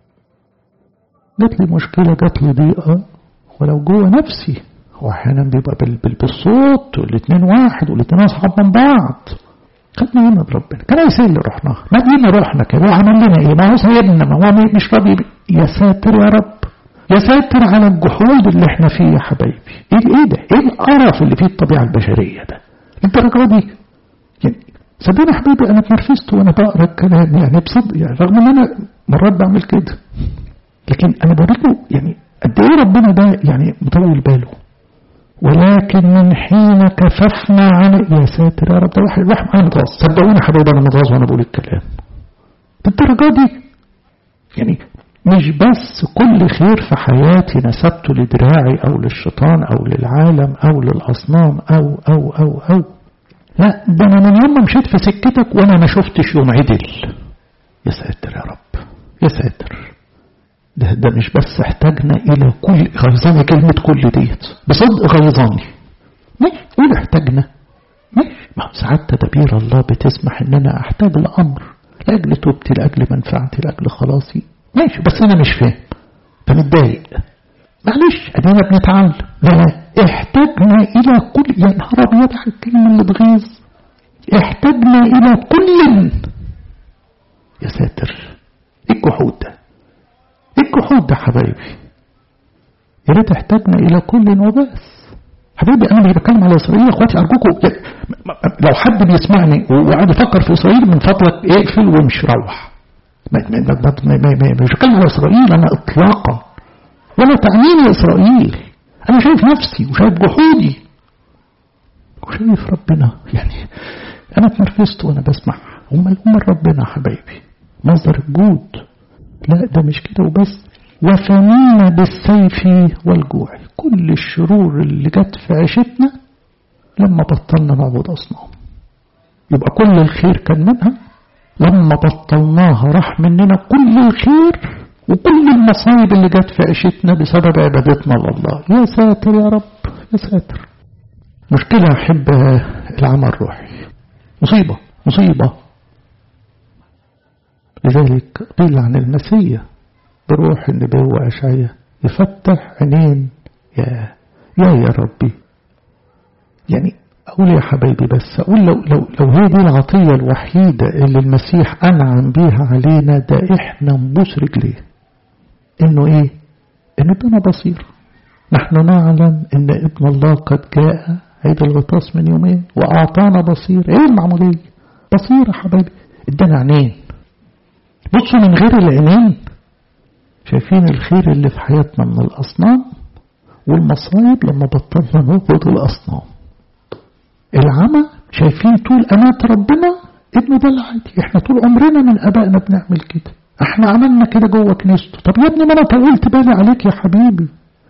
Speaker 1: جات لي مشكلة، جات لي ضيقة، ولو جوه نفسي هو أحيانا بيبقى بالصوت والاتنين واحد والاتنين أصحاب من بعض. خدنا هنا بربنا كان يسير اللي رحناها، ما دينا روحنا كده وعمل لنا ايه؟ ما هو سيدنا، ما هو مش راضي. يا ساتر يا رب، يا ساتر على الجحود اللي احنا فيه يا حبايبي. ايه ده؟ ايه القرف اللي فيه الطبيعة البشرية ده؟ الدرجة دي يعني صدقني يا حبيبي انا اتنرفزت وانا بقرا الكلام يعني بصدق يعني، رغم ان انا مرات بعمل كده، لكن انا بوريكم يعني قد ايه ربنا ده يعني مطول باله. ولكن من حين كففنا عن يا ساتر يا رب، ده واحد معايا متغاظ. صدقوني يا حبيبي انا متغاظ وانا بقول الكلام بالدرجه دي. يعني مش بس كل خير في حياتي نسبته لدراعي او للشيطان او للعالم او للاصنام او لا، ده انا من يوم ما مشيت في سكتك وانا ما شفتش يوم عدل. يا ساتر يا رب، يا ساتر. ده مش بس احتاجنا الى كل غيظاني. كلمة كل ديت بصدق غيظاني. ماشي قول احتاجنا، ماشي. ما ساعات تدابير الله بتسمح ان انا احتاج لامر لاجل توبتي، لاجل منفعتي، لاجل خلاصي، ماشي. بس انا مش فاهم فمتضايق، معلش ادينا بنتعلم. لا احتاجنا الى كل. يا نهار ابيض على الكلمة اللي تغيظ. احتاجنا الى كل. يا ساتر ايه الجحود ده؟ الجحود ده حبايبي. يا ريت احتاجنا الى كل وبس. حبايبي انا مش بتكلم على اسرائيل. اخواتي ارجوكم لو حد بيسمعني وقاعد يفكر في اسرائيل من فضلك اقفل وامشي روح. مش بتكلم على اسرائيل انا اطلاقا، ولا تعنيني اسرائيل. انا شايف نفسي وشايف جحودي وشايف ربنا. يعني أنا اتنرفزت وأنا بسمعها. هم ربنا حبايبي مصدر الجود. لا ده مش كده وبس، وفنينا بالسيف والجوع. كل الشرور اللي جت في عيشتنا لما بطلنا نعبد أصنام. يبقى كل الخير كان منها، لما بطلناها راح مننا كل الخير وكل المصايب اللي جت في عيشتنا بسبب عبادتنا لله. يا ساتر يا رب يا ساتر. مشكلة أحب العمل الروحي، مصيبة. لذلك قيل عن المسيح بروح النبوة أشعياء يفتح عينين يا ربي. يعني أقول يا حبايبي، بس أقول لو هي دي العطية الوحيدة اللي المسيح أنعم بيها علينا، ده إحنا نبوس رجليه. إنه إيه؟ إنه ادانا بصير. نحن نعلم إن ابن الله قد جاء عيد الغطاس من يومين وأعطانا بصير. إيه المعمولية؟ بصير يا حبايبي، ادانا عينين. بصوا من غير العينين شايفين الخير اللي في حياتنا من الأصنام والمصايب لما بطلنا نعبد الأصنام. العمى شايفين طول أمات ربنا ابنه ده العادي. احنا طول عمرنا من أبائنا بنعمل كده، احنا عملنا كده جوه كنيسته. طب يا ابني ما انا طولت بالي عليك يا حبيبي.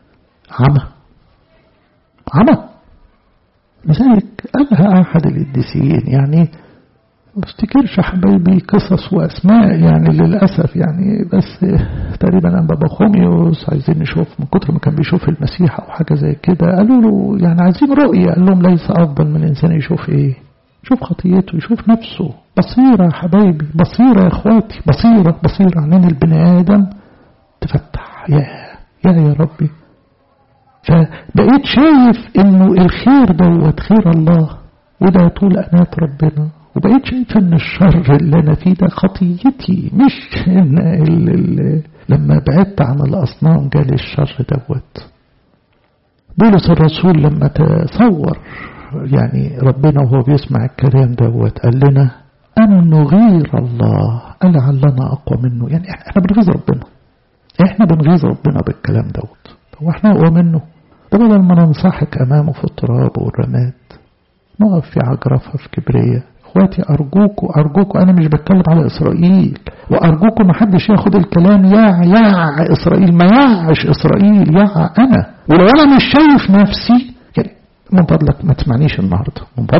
Speaker 1: عمى. لذلك قالها أحد القديسين، يعني ما افتكرش حبايبي قصص وأسماء يعني للأسف، يعني بس تقريبا أنبا خوميوس عايزين نشوف من كتر ما كان بيشوف المسيح أو حاجة زي كده، قالوا له يعني عايزين رؤية. قال لهم ليس أفضل من الإنسان يشوف إيه؟ يشوف خطيته، يشوف نفسه. بصيرة يا حبايبي، بصيرة يا إخواتي، بصيرة عنين البني آدم تفتح. يا ربي. فبقيت شايف إنه الخير دوت خير الله وده طول أنات ربنا، وبقيت شايف ان الشر اللي انا فيه ده خطيتي، مش ان لما بعدت عن الاصنام جالي الشر دوت. بولس الرسول لما تصور يعني ربنا وهو بيسمع الكلام دوت قال لنا ان نغير الله لعلنا اقوى منه. يعني احنا بنغيظ ربنا بالكلام دوت. هو احنا اقوى منه؟ ده بدل ما ننصحك امامه في التراب والرماد نقف في عجرفها في كبرية. اخواتي ارجوكوا انا مش بتكلم على اسرائيل، وارجوكوا ما حدش ياخد الكلام يا اسرائيل. ما يعش اسرائيل، انا. ولو انا مش شايف نفسي يعني من فضلك ما تسمعنيش النهارده،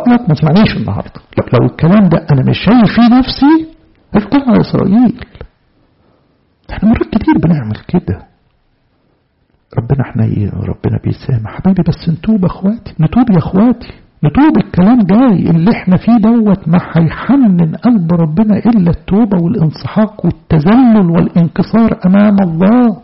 Speaker 1: لو الكلام ده انا مش شايف فيه نفسي هتكلم على اسرائيل. احنا مرات كتير بنعمل كده. ربنا حنين وربنا بيسامح حبيبي، بس نتوب يا اخواتي، نتوب. الكلام جاي اللي احنا فيه دوت ما هيحنن قلب ربنا إلا التوبة والانصحاق والتذلل والانكسار أمام الله.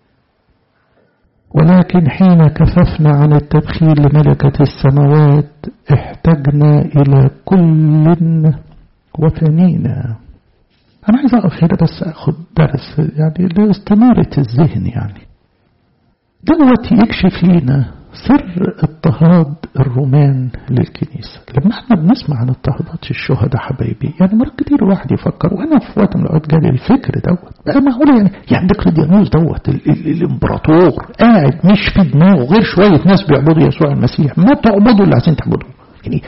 Speaker 1: ولكن حين كففنا عن التبخير لملكة السماوات احتجنا إلى كل وفنينا. أنا عايز أقف هنا بس أخذ درس يعني لاستمارة الذهن. يعني دوت يكشف لنا سر اضطهاد الرومان للكنيسة. لما احنا بنسمع عن اضطهادات الشهداء حبايبي، يعني مرات كتير الواحد يفكر، وانا في وقت من الاوقات جالي الفكر دوت بقى معقول يعني دقلديانوس دوت الامبراطور قاعد مش في دماغه غير شوية ناس بيعبدوا يسوع المسيح. ما تعبدوا اللي عايزين تعبدوا. يعني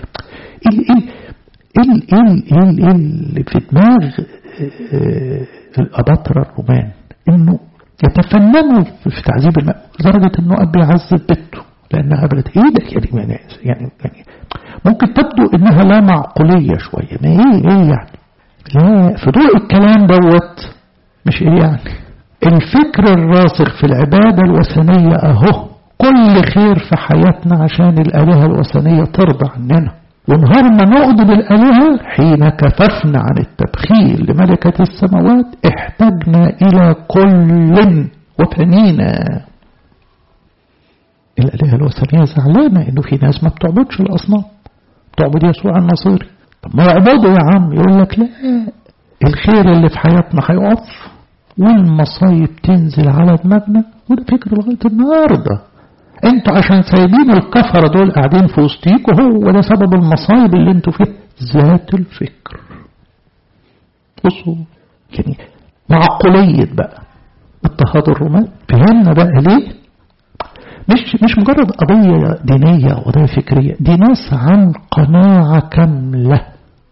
Speaker 1: اللي في دماغ الاباطرة الرومان انه يتفننوا في تعذيب الماء لدرجة انه ابي يعذب بنته لانها قبلت. ايه ده يعني ممكن تبدو انها لا معقولية شوية. ما ايه يعني لا في ضوء الكلام دوت مش ايه يعني الفكر الراسخ في العبادة الوثنية اهو كل خير في حياتنا عشان الالهة الوثنية ترضى عننا. ونهار ما نغضب الالهة حين كففنا عن التبخير لملكة السماوات احتجنا الى كل وفنينا. الالهة الوثنية زعلانة انه في ناس ما بتعبدش الاصنام، بتعبد يسوع الناصري. طب ما يعبدوا يا عم. يقول لك لا، الخير اللي في حياتنا هيقف والمصايب تنزل على دماغنا. وده فكر لغاية النهاردة. انتوا عشان سايبين الكفرة دول قاعدين في وسطيكوا هو ده سبب المصايب اللي انتوا فيه. ذات الفكر. بصوا يعني معقولية بقى اضطهاد الرومان. فهمنا بقى ليه مش مجرد قضية دينية أو قضية فكرية. دي ناس عن قناعة كاملة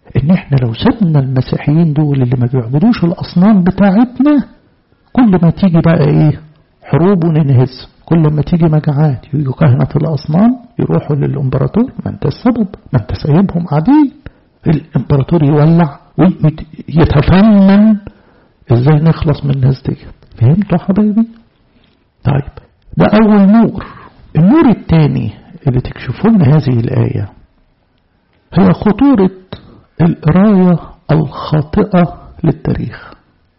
Speaker 1: إن إحنا لو سبنا المسيحيين دول اللي ما بيعبدوش الأصنام بتاعتنا، كل ما تيجي بقى إيه حروب وننهز، كل ما تيجي مجاعات يجوا كهنة الأصنام يروحوا للإمبراطور، ما أنت السبب، ما أنت سايبهم قاعدين. الإمبراطور يولع ويتفنن إزاي نخلص من الناس دي. فهمتوا حبايبي؟ طيب ده أول نور. النور الثاني اللي تكشفوا لنا هذه الآية هي خطورة القراية الخاطئة للتاريخ.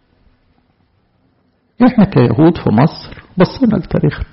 Speaker 1: إحنا كيهود في مصر بصينا لتاريخنا،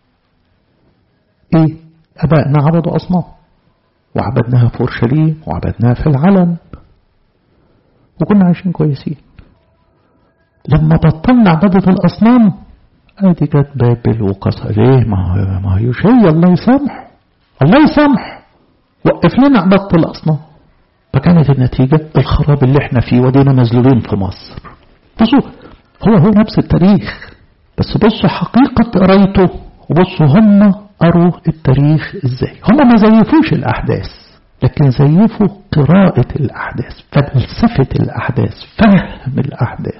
Speaker 1: إيه؟ أبائنا عبدوا أصنام، وعبدناها في أورشليم، وعبدناها في العلم، وكنا عايشين كويسين. لما بطلنا عبادة الأصنام ادي جت بابل وقصة. ليه؟ ما هي شيء الله يسامح، الله يسامح، وقف لنا عبادة الأصنام. فكانت النتيجة الخراب اللي احنا فيه، ودينا مذلولين في مصر. بصوا هو نفس التاريخ، بس بصوا حقيقة قرايته، وبصوا هم قروا التاريخ ازاي. هم ما زيفوش الأحداث، لكن زيفوا قراءة الأحداث، فلسفة الأحداث، فهم الأحداث.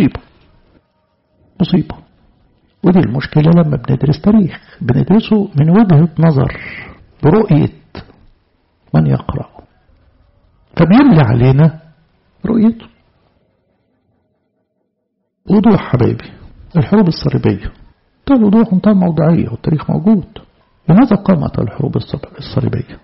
Speaker 1: مصيبة. ودي المشكلة لما بندرس تاريخ، بندرسه من وجهة نظر برؤية من يقرأ، فبيملي علينا رؤيته. وضوح حبايبي الحروب الصليبية، طيب وضوح منتهى الموضوعية والتاريخ موجود. لماذا قامت الحروب الصليبية؟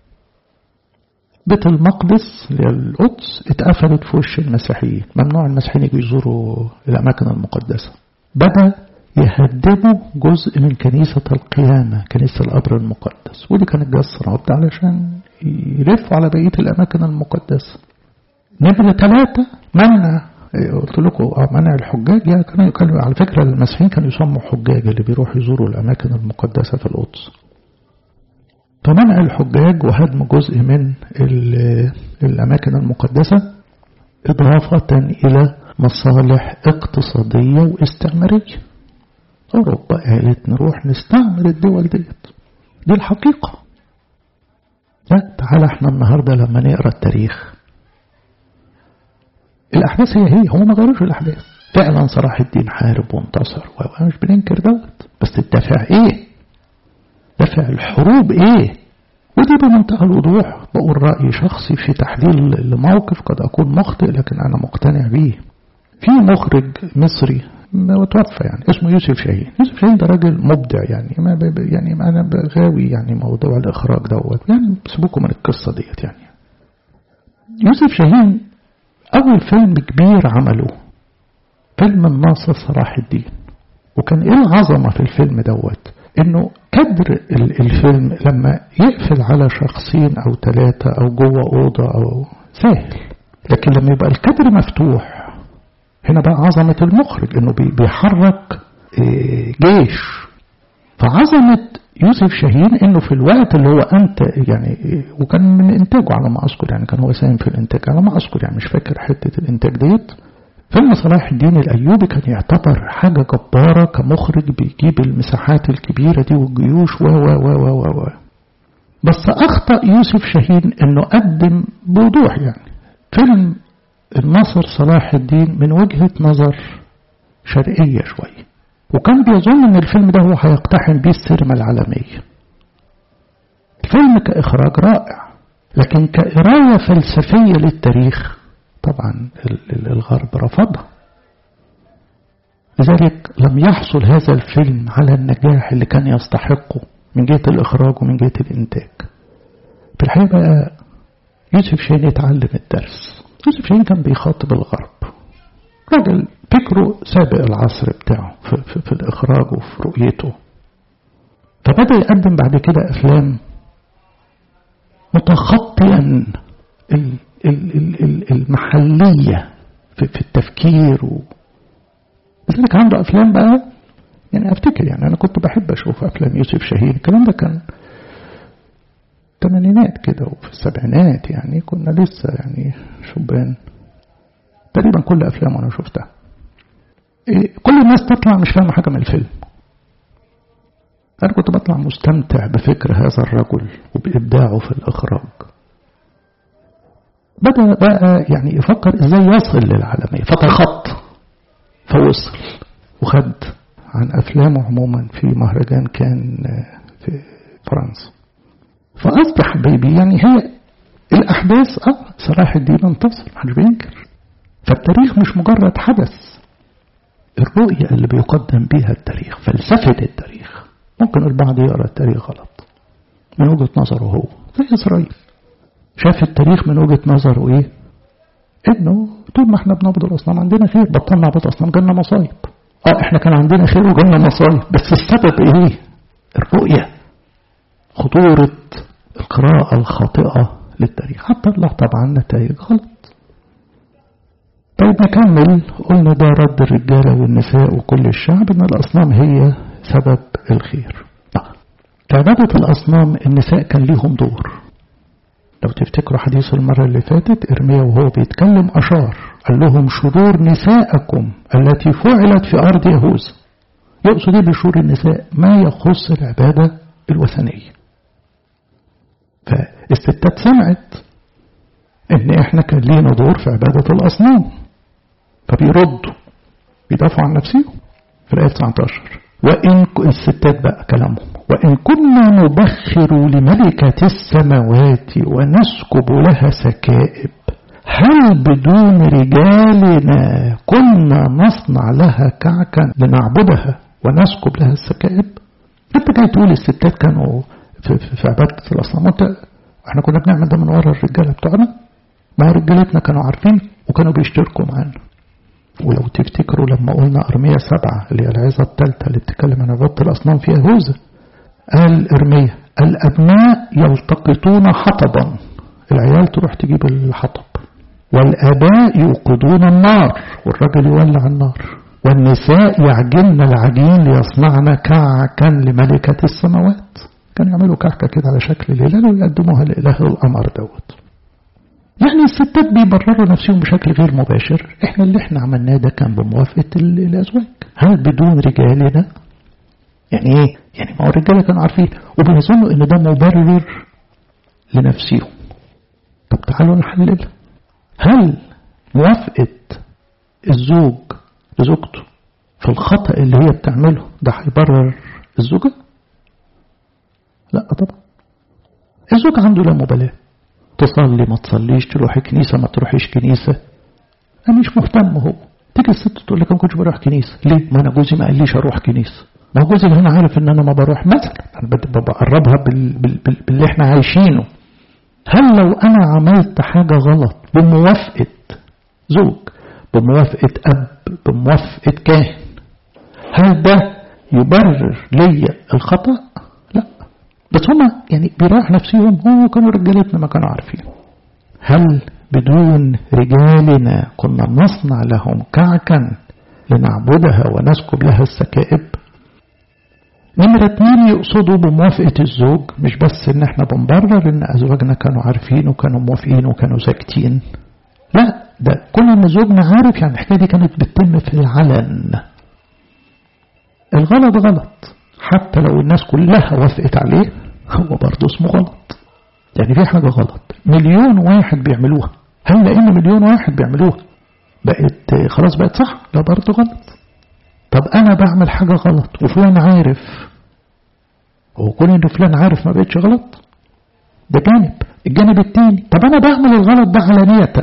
Speaker 1: بيت المقدس للقدس اتقفلت في وش المسيحيين، ممنوع المسيحيين يجوا يزوروا الأماكن المقدسة. بدأ يهدموا جزء من كنيسة القيامة، كنيسة القبر المقدس، ودي كانت جاية الصراعات علشان يلفوا على بقية الأماكن المقدسة. نمرة 3 منع، قلت لكم منع الحجاج. يعني كانوا على فكرة المسيحيين كانوا يسموا حجاج اللي بيروحوا يزوروا الأماكن المقدسة في القدس. فمنع الحجاج وهدم جزء من الأماكن المقدسة، إضافة إلى مصالح اقتصادية واستعمارية. أوروبا قالت نروح نستعمر الدول ديت، دي الحقيقة. لا تعالى احنا النهاردة لما نقرأ التاريخ، الأحداث هي هم ما غيروش الأحداث. فعلا صلاح الدين حارب وانتصر، ومش بننكر دوت، بس الدافع ايه؟ دافع الحروب ايه؟ ودي بمنتهى الوضوح بقول رأي شخصي في تحليل الموقف، قد أكون مخطئ لكن أنا مقتنع بيه. في مخرج مصري متوفى يعني اسمه يوسف شاهين. يوسف شاهين ده راجل مبدع، يعني يعني أنا غاوي يعني موضوع الإخراج دوت، يعني سيبوكم من القصة ديت. يعني يوسف شاهين أول فيلم كبير عمله فيلم الناصر صلاح الدين، وكان إيه العظمة في الفيلم دوت؟ إنه كدر الفيلم لما يقفل على شخصين أو 3 أو جوه أوضة أو سهل، لكن لما يبقى الكدر مفتوح هنا بقى عظمة المخرج، إنه بيحرك جيش. فعظمة يوسف شاهين إنه في الوقت اللي هو أنت يعني، وكان من إنتاجه على ما أذكر، يعني كان هو ساهم في الإنتاج على ما أذكر، يعني مش فاكر حتة الإنتاج ديت. فيلم صلاح الدين الأيوبي كان يعتبر حاجة جبارة كمخرج، بيجيب المساحات الكبيرة دي والجيوش و بس أخطأ يوسف شاهين إنه قدم بوضوح يعني فيلم الناصر صلاح الدين من وجهة نظر شرقية شوية، وكان بيظن إن الفيلم ده هو هيقتحم بيه السينما العالمية. الفيلم كإخراج رائع، لكن كقراية فلسفية للتاريخ طبعا الغرب رفضها. لذلك لم يحصل هذا الفيلم على النجاح اللي كان يستحقه من جهة الإخراج ومن جهة الإنتاج. في الحقيقة يوسف شاهين يتعلم الدرس. يوسف شاهين كان بيخاطب الغرب، راجل فكره سابق العصر بتاعه في الإخراج وفي رؤيته، فبدأ يقدم بعد كده أفلام متخطئا المحلية في التفكير لذلك عنده أفلام بقى، يعني أفتكر يعني أنا كنت بحب أشوف أفلام يوسف شاهين. الكلام ده كان الثمانينات كده وفي السبعينات، يعني كنا لسه يعني شبان. تقريبا كل أفلامه أنا شفتها. كل الناس تطلع مش فاهمة حاجة من الفيلم، أنا كنت بطلع مستمتع بفكر هذا الرجل وبإبداعه في الإخراج. بدأ بقى يعني يفكر ازاي يصل للعالمية، فتخط فوصل وخد عن أفلامه عموما في مهرجان كان في فرنسا. فأصبح حبيبي يعني هي الأحداث صلاح الدين انتصر، محدش بينكر. فالتاريخ مش مجرد حدث، الرؤية اللي بيقدم بيها التاريخ، فلسفة التاريخ. ممكن البعض يقرأ التاريخ غلط من وجهة نظره هو، زي إسرائيل شاف التاريخ من وجهة نظره إيه؟ إنه طول ما إحنا بنعبد الأصنام عندنا خير، بطلنا نعبد الأصنام جالنا مصايب. إحنا كان عندنا خير وجالنا مصايب، بس السبب إيه؟ الرؤية، خطورة القراءة الخاطئة للتاريخ، حتى الله طبعا نتائج غلط. طيب نكمل. قلنا ده رد الرجالة والنساء وكل الشعب إن الأصنام هي سبب الخير. في عبادة الأصنام النساء كان ليهم دور. لو تفتكروا حديث المرة اللي فاتت إرميا وهو بيتكلم أشار قال لهم شرور نساءكم التي فعلت في أرض يهوذا. يقصد بشرور النساء ما يخص العبادة الوثنية. فالستات سمعت إن إحنا كان لينا دور في عبادة الأصنام، فبيردوا بيدافعوا عن نفسهم في الآية 19. وإن الستات بقى كلامهم وإن كنا نبخر لملكة السماوات ونسكب لها سكائب هل بدون رجالنا كنا نصنع لها كعكا لنعبدها ونسكب لها السكائب؟ انت جاي تقول الستات كانوا في عبادة الأصنام، احنا كنا بنعمل ده من ورا الرجالة بتوعنا؟ ما رجالتنا كانوا عارفين وكانوا بيشتركوا معانا. ولو تفتكروا لما قلنا أرمية 7 اللي هي العظة الثالثة اللي بتتكلم عن عبادة الأصنام في يهوذا، قال إرميا الأبناء يلتقطون حطبا، العيال تروح تجيب الحطب، والآباء يوقدون النار والرجل يولع النار، والنساء يعجن العجين ليصنعن كعكا لملكة السماوات. كانوا يعملوا كعكة كده على شكل الهلال ويقدموها لإله القمر دوت. يعني الستات بيبرروا نفسهم بشكل غير مباشر. احنا اللي احنا عملناه ده كان بموافقة الأزواج. هل بدون رجالنا؟ يعني ايه؟ يعني ما هو الرجالة كانوا عارفين وبيظنوا ان ده مبرر لنفسهم. طب تعالوا نحلل. هل موافقة الزوج لزوجته في الخطأ اللي هي بتعمله ده هيبرر الزوجة؟ لا طبعا. الزوج عنده لا مبالاة، تصلي ما تصليش، تروح كنيسة ما تروحش كنيسة، أنا مش مهتم. هو تيجي الست تقول لك أنا كنتش بروح كنيسة ليه؟ ما أنا جوزي ما قاليش أروح كنيسة. ما هو جوزي هنا عارف إن أنا ما بروح مثلا، أنا بقربها باللي إحنا عايشينه. هل لو أنا عملت حاجة غلط بموافقة زوج، بموافقة أب، بموافقة كاهن، هل ده يبرر لي الخطأ؟ لا. بس هما يعني بيراح نفسهم هو كانوا رجالتنا ما كانوا عارفين. هل بدون رجالنا كنا نصنع لهم كعكا لنعبدها ونسكب لها السكائب؟ نمرة 2 يقصدوا بموافقة الزوج مش بس ان احنا بنبرر ان ازواجنا كانوا عارفين وكانوا موافقين وكانوا ساكتين، لا ده كل ان زوجنا عارف. يعني الحكاية دي كانت بتتم في العلن. الغلط غلط حتى لو الناس كلها وافقت عليه، هو برضه اسمه غلط. يعني في حاجة غلط 1,000,000 واحد بيعملوها، هل لأن 1,000,000 واحد بيعملوها بقت خلاص بقت صح؟ لا برضه غلط. طب أنا بعمل حاجة غلط وفلان عارف، هو كون إن فلان عارف ما بقتش غلط؟ ده جانب. الجانب التاني، طب أنا بعمل الغلط ده علانية،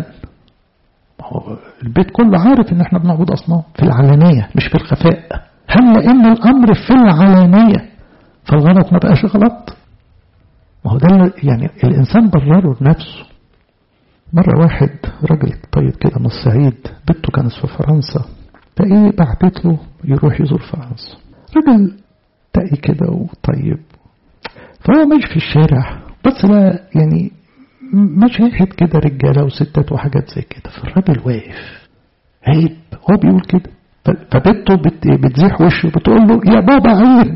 Speaker 1: هو البيت كله عارف إن إحنا بنعبد أصنام في العلانية مش في الخفاء. هل لأن الأمر في العلانية فالغلط ما بقاش غلط؟ ما هو ده يعني الإنسان برره لنفسه. مرة واحد راجل طيب كده من الصعيد، بنته كانت في فرنسا، فإيه بعتت له يروح يزور فرنسا. راجل تقي كده وطيب، فهو ماشي في الشارع بس لا يعني مشاهد كده رجالة وستات وحاجات زي كده، فالراجل واقف عيب، هو بيقول كده. فبنته بتزيح وشه بتقول له يا بابا عيب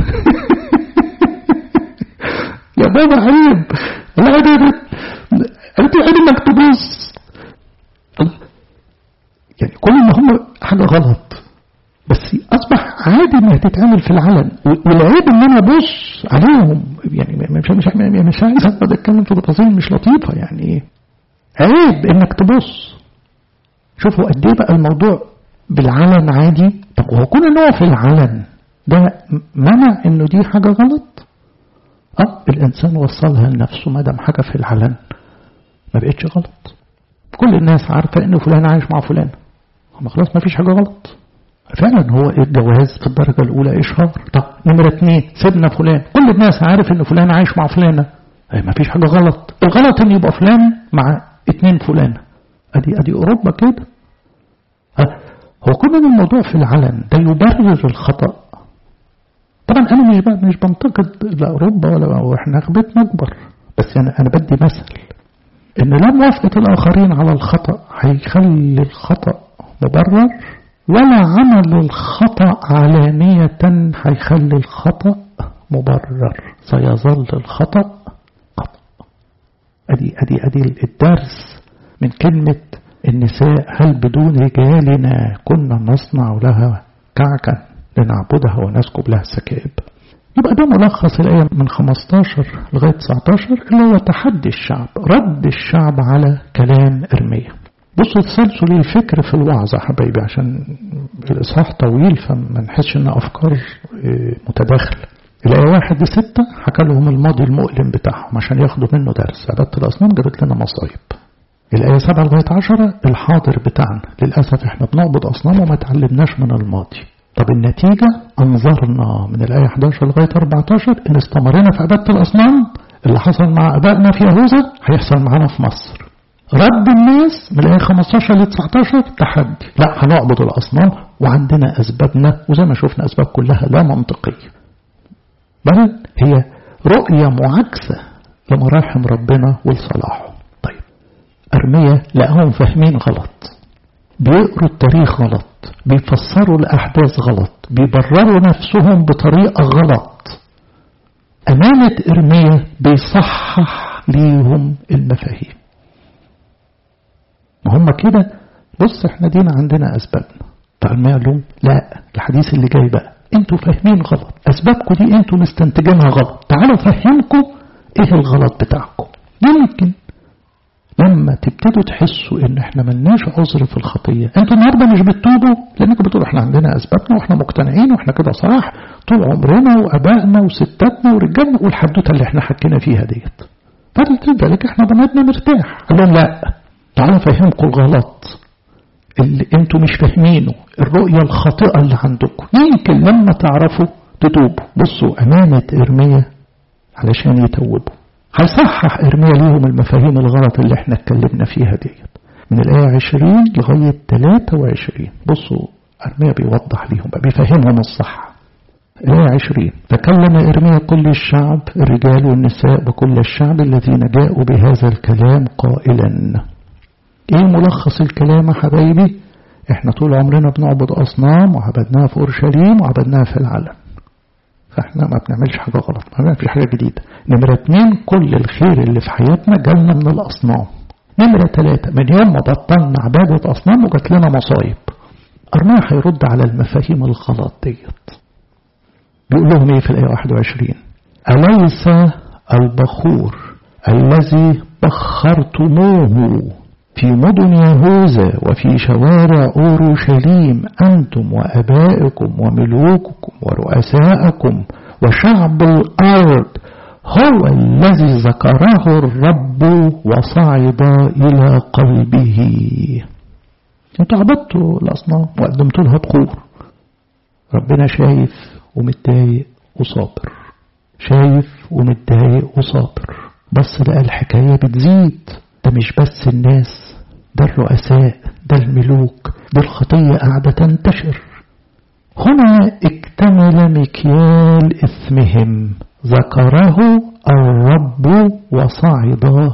Speaker 1: يا بابا عيب. لا ده قالت لي انك تبص. يعني كل ما هم حاجة غلط بس أصبح عادي انها تتعمل في العلن، والعيب ان انا ابص عليهم. يعني مش عايز أتكلم في تفاصيل مش لطيفة يعني. عيب انك تبص. شوفوا قد ايه بقى الموضوع بالعلن عادي. طب وهو كون ان هو في العلن ده منع انه دي حاجة غلط؟ الانسان وصلها لنفسه ما دام حاجة في العلن ما بقتش غلط. كل الناس عارفة ان فلان عايش مع فلان، خلاص ما فيش حاجة غلط. فعلا هو الجواز في الدرجة الاولى اشهار. طب نمرة 2 سيبنا فلان، كل الناس عارف ان فلان عايش مع فلانة، ما فيش حاجة غلط. الغلط ان يبقى فلان مع 2 فلانة. ادي اوروبا كده. هو كل الموضوع في العلن ده يبرر الخطأ. طبعا انا مش بنتقد لا اوروبا ولا احنا غبتنا اكبر، بس انا بدي مثل ان لا موافقة الاخرين على الخطأ هيخلي الخطأ مبرر، ولا عمل الخطأ علانية هيخلي الخطأ مبرر. سيظل الخطأ خطأ. ادي الدرس من كلمة النساء هل بدون رجالنا كنا نصنع لها كعكا لنعبدها ونسكب لها السكائب. يبقى ده ملخص الآية من 15 لغاية 19 اللي هو تحدي الشعب، رد الشعب على كلام إرميا. بصوا تسلسل الفكر في الوعظة حبايبي عشان الإصحاح طويل فما نحسش إن أفكار متداخلة. الآية 1-6 حكى لهم الماضي المؤلم بتاعهم عشان ياخدوا منه درس. عبادة الأصنام جابت لنا مصايب. الآية 7 لغاية 10 الحاضر بتاعنا. للأسف احنا بنعبد أصنام وما تعلمناش من الماضي. طب النتيجة أنظرنا من الآية 11 لغاية 14 إن استمرنا في عبادة الأصنام. اللي حصل مع أبائنا في يهوذا هيحصل معنا في مصر. رد الناس من الآية 15 ل 19 تحدي، لا هنعبد الأصنام وعندنا أسبابنا، وزي ما شفنا أسباب كلها لا منطقية، بل هي رؤية معاكسة لمراحم ربنا ولصلاحه. طيب أرميا لقاهم فاهمين غلط، بيقروا التاريخ غلط، بيفسروا الأحداث غلط، بيبرروا نفسهم بطريقة غلط. أمانة إرميا بيصحح ليهم المفاهيم. ما هم كده بص احنا دينا عندنا أسبابنا. فأرميا لهم لا، الحديث اللي جاي بقى انتوا فاهمين غلط، أسبابكم دي انتوا مستنتجينها غلط. تعالوا فهمكم ايه الغلط بتاعكم. يمكن لما تبتدوا تحسوا ان احنا ملناش عذر في الخطية، انتوا النهاردة مش بتتوبوا لانكم بتقولوا احنا عندنا اسبابنا واحنا مقتنعين واحنا كده صلاح طول عمرنا وابائنا وستاتنا ورجالنا والحدوته اللي احنا حكينا فيها ديت. فلذلك احنا بناتنا مرتاح. قال لهم لا، تعالوا افهمكم الغلط اللي انتوا مش فاهمينه، الرؤية الخاطئة اللي عندكم، يمكن لما تعرفوا تتوبوا. بصوا أمانة إرميا علشان يتوبوا. هيصحح إرميا ليهم المفاهيم الغلط اللي احنا اتكلمنا فيها ديت من الآية 20 لغاية 23. بصوا أرميا بيوضح ليهم بقى، بيفهمهم الصح. الآية 20 تكلم إرميا كل الشعب الرجال والنساء بكل الشعب الذين جاءوا بهذا الكلام قائلا. ايه ملخص الكلام يا حبايبي؟ احنا طول عمرنا بنعبد أصنام وعبدناها في أورشليم وعبدناها في العالم، فاحنا ما بنعملش حاجة غلط، ما بنعملش حاجة جديدة. نمرة 2 كل الخير اللي في حياتنا جالنا من الأصنام. نمرة 3 من يوم ما بطلنا عبادة أصنام وجات لنا مصايب. أرميا هيرد على المفاهيم الغلط ديت. بيقول لهم ايه في الآية 21؟ أليس البخور الذي بخرتموه في مدن يهوذا وفي شوارع أورشليم أنتم وأبائكم وملوككم ورؤساءكم وشعب الأرض هو الذي ذكره الرب وصعد إلى قلبه. انتوا عبدتوا الأصنام وقدمتوا لها بخور. ربنا شايف ومتضايق وصابر، شايف ومتضايق وصابر. بس لقى الحكاية بتزيد. ده مش بس الناس، ده الرؤساء، ده الملوك، ده الخطية قاعدة تنتشر. هنا اكتمل مكيال إثمهم ذكره الرب وصعد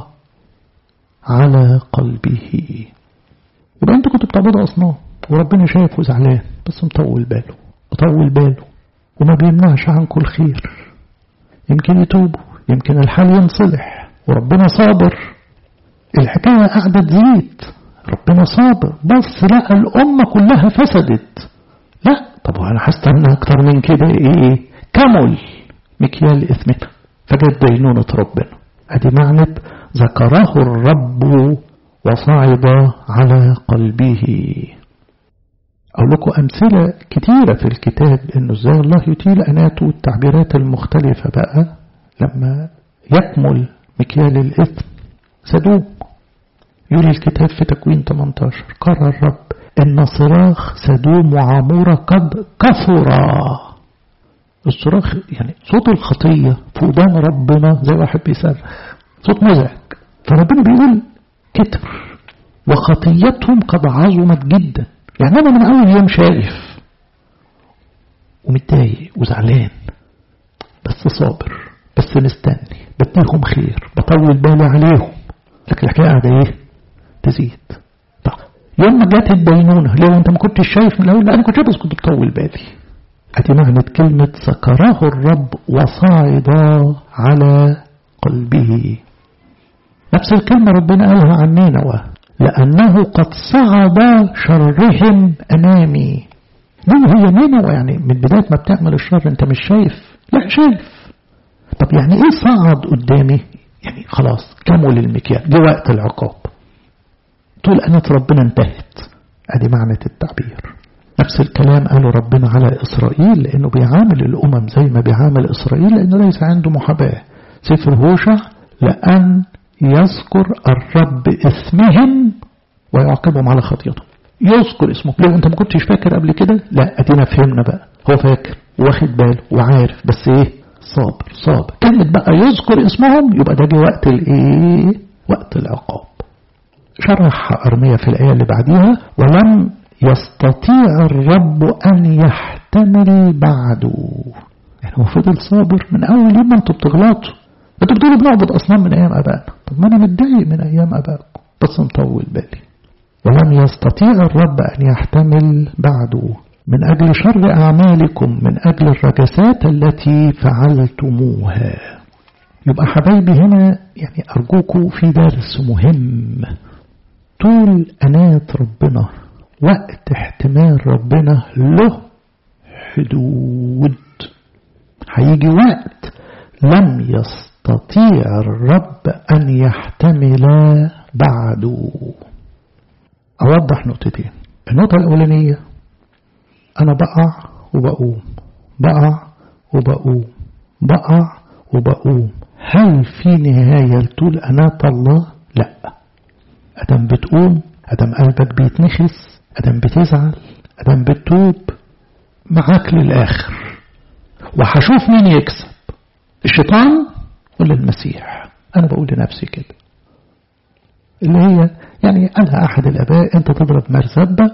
Speaker 1: على قلبه. يبقى انتوا كنتوا بتعبدوا أصنام وربنا شايف وزعلان، بس مطول باله وما بيمنعش عنكم الخير. يمكن يتوبوا، يمكن الحال ينصلح، وربنا صابر. الحكاية قاعدة تزيد، ربنا صابر، بس لقى الأمة كلها فسدت. لا، طب أنا هستنى أكتر من كده إيه؟ كمل مكيال إثمنا فجت دينونة ربنا. أدي معنى ذكره الرب وصعد على قلبه. أقول لكم أمثلة كتيرة في الكتاب إنه إزاي الله يطيل أناته، التعبيرات المختلفة بقى لما يكمل مكيال الإثم سدوم. يقول الكتاب في تكوين 18 قرر الرب إن صراخ سدوم وعمورة قد كثرا. الصراخ يعني صوت الخطية في ودان ربنا زي واحد بيصرخ، صوت مزعج. فربنا بيقول كتر وخطيتهم قد عظمت جدا. يعني أنا من أول يوم شايف ومتضايق وزعلان، بس صابر، بس مستني، بديهم خير، بطول بالي عليهم، لكن الحكاية قاعدة ايه؟ تزيد. طب يوم ما جات الدينونة، لو انت ما كنتش شايف من الأول؟ لا، أنا كنت شايف بس كنت بطول بالي. أدي معنى كلمة سكره الرب وصعد على قلبه. نفس الكلمة ربنا قالها عن نينوى، لأنه قد صعد شرهم أمامي. هي نينوى يعني من بداية ما بتعمل الشر انت مش شايف؟ لا شايف. طب يعني ايه صعد قدامي؟ يعني خلاص كمل المكيال، جه وقت العقاب، طول أنة ربنا انتهت. ادي معنى التعبير. نفس الكلام قاله ربنا على إسرائيل، لأنه بيعامل الأمم زي ما بيعامل إسرائيل، لأنه ليس عنده محاباة. سفر هوشع لأن يذكر الرب اسمهم ويعاقبهم على خطيئتهم. يذكر اسمه. لو انت ما كنتش فاكر قبل كده، لا ادينا فهمنا بقى، هو فاكر واخد باله وعارف، بس ايه؟ صابر. كانت بقى يذكر اسمهم، يبقى ده جه وقت الايه؟ وقت العقاب. شرح أرميا في الآية اللي بعديها ولم يستطيع الرب أن يحتمل بعده. يعني هو فضل صابر من أول يوم. ما انتوا بتغلطوا، انتوا بتقولوا بنعبد أصنام من أيام أبائنا. طب ما أنا متضايق من أيام أبائكم، بس مطول بالي. ولم يستطيع الرب أن يحتمل بعده من أجل شر أعمالكم، من أجل الرجسات التي فعلتموها. يبقى حبايبي هنا يعني أرجوكم في درس مهم. طول أناة ربنا، وقت احتمال ربنا له حدود. هيجي وقت لم يستطيع الرب أن يحتمل بعده. أوضح نقطتين. النقطة الأولانية، أنا بقع وبقوم، بقع وبقوم، بقع وبقوم. هل في نهاية لطول أناة الله؟ لا. أدم بتقوم، أدم قلبك بيتنخس، أدم بتزعل، أدم بتتوب، معاك للآخر. وهشوف مين يكسب، الشيطان ولا المسيح. أنا بقول لنفسي كده، اللي هي يعني قالها أحد الآباء، أنت تضرب مرزبة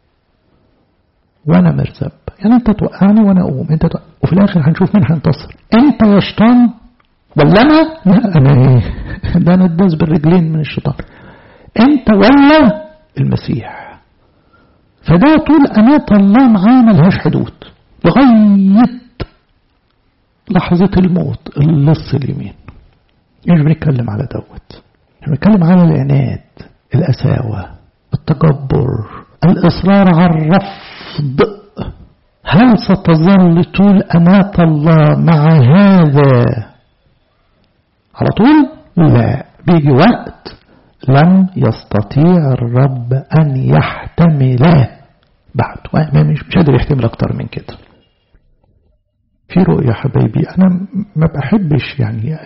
Speaker 1: وأنا مرزبة. يعني أنت توقعني وأنا أقوم، أنت وفي الآخر هنشوف مين هينتصر، أنت يا شيطان ولا أنا؟ لا أنا إيه؟ ده أنا اتداس بالرجلين من الشيطان. أنت ولا المسيح. فده طول أناة الله معاه ملهاش حدود لغاية لحظة الموت، اللص اليمين. مش بنتكلم على دوت، بنتكلم على العناد، الأساوة، التجبر، الإصرار على الرفض. هل ستظل طول أناة الله مع هذا على طول؟ لا، بيجي وقت لم يستطيع الرب أن يحتمل بعد. مش قادر يحتمل أكتر من كده. في رؤية حبايبي، أنا ما بحبش يعني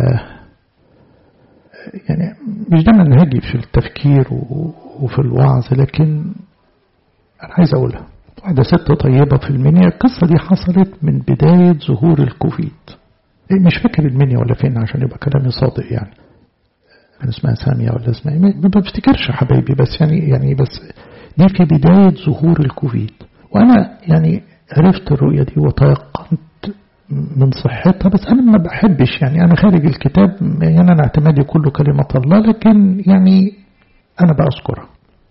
Speaker 1: مش دايما نهاجي في التفكير وفي الوعظ، لكن أنا عايز أقولها. واحدة ست طيبة في المنيا، القصة دي حصلت من بداية ظهور الكوفيد. مش فاكر المنيا ولا فين عشان يبقى كلامي صادق. يعني كان اسمها سامية ولا اسمها ايه، ما بفتكرش حبايبي، بس يعني بس دي في بداية ظهور الكوفيد. وأنا يعني عرفت الرؤية دي وتيقنت من صحتها، بس أنا ما بحبش يعني أنا خارج الكتاب، يعني أنا اعتمادي كله كلمة الله، لكن يعني أنا بأذكرها.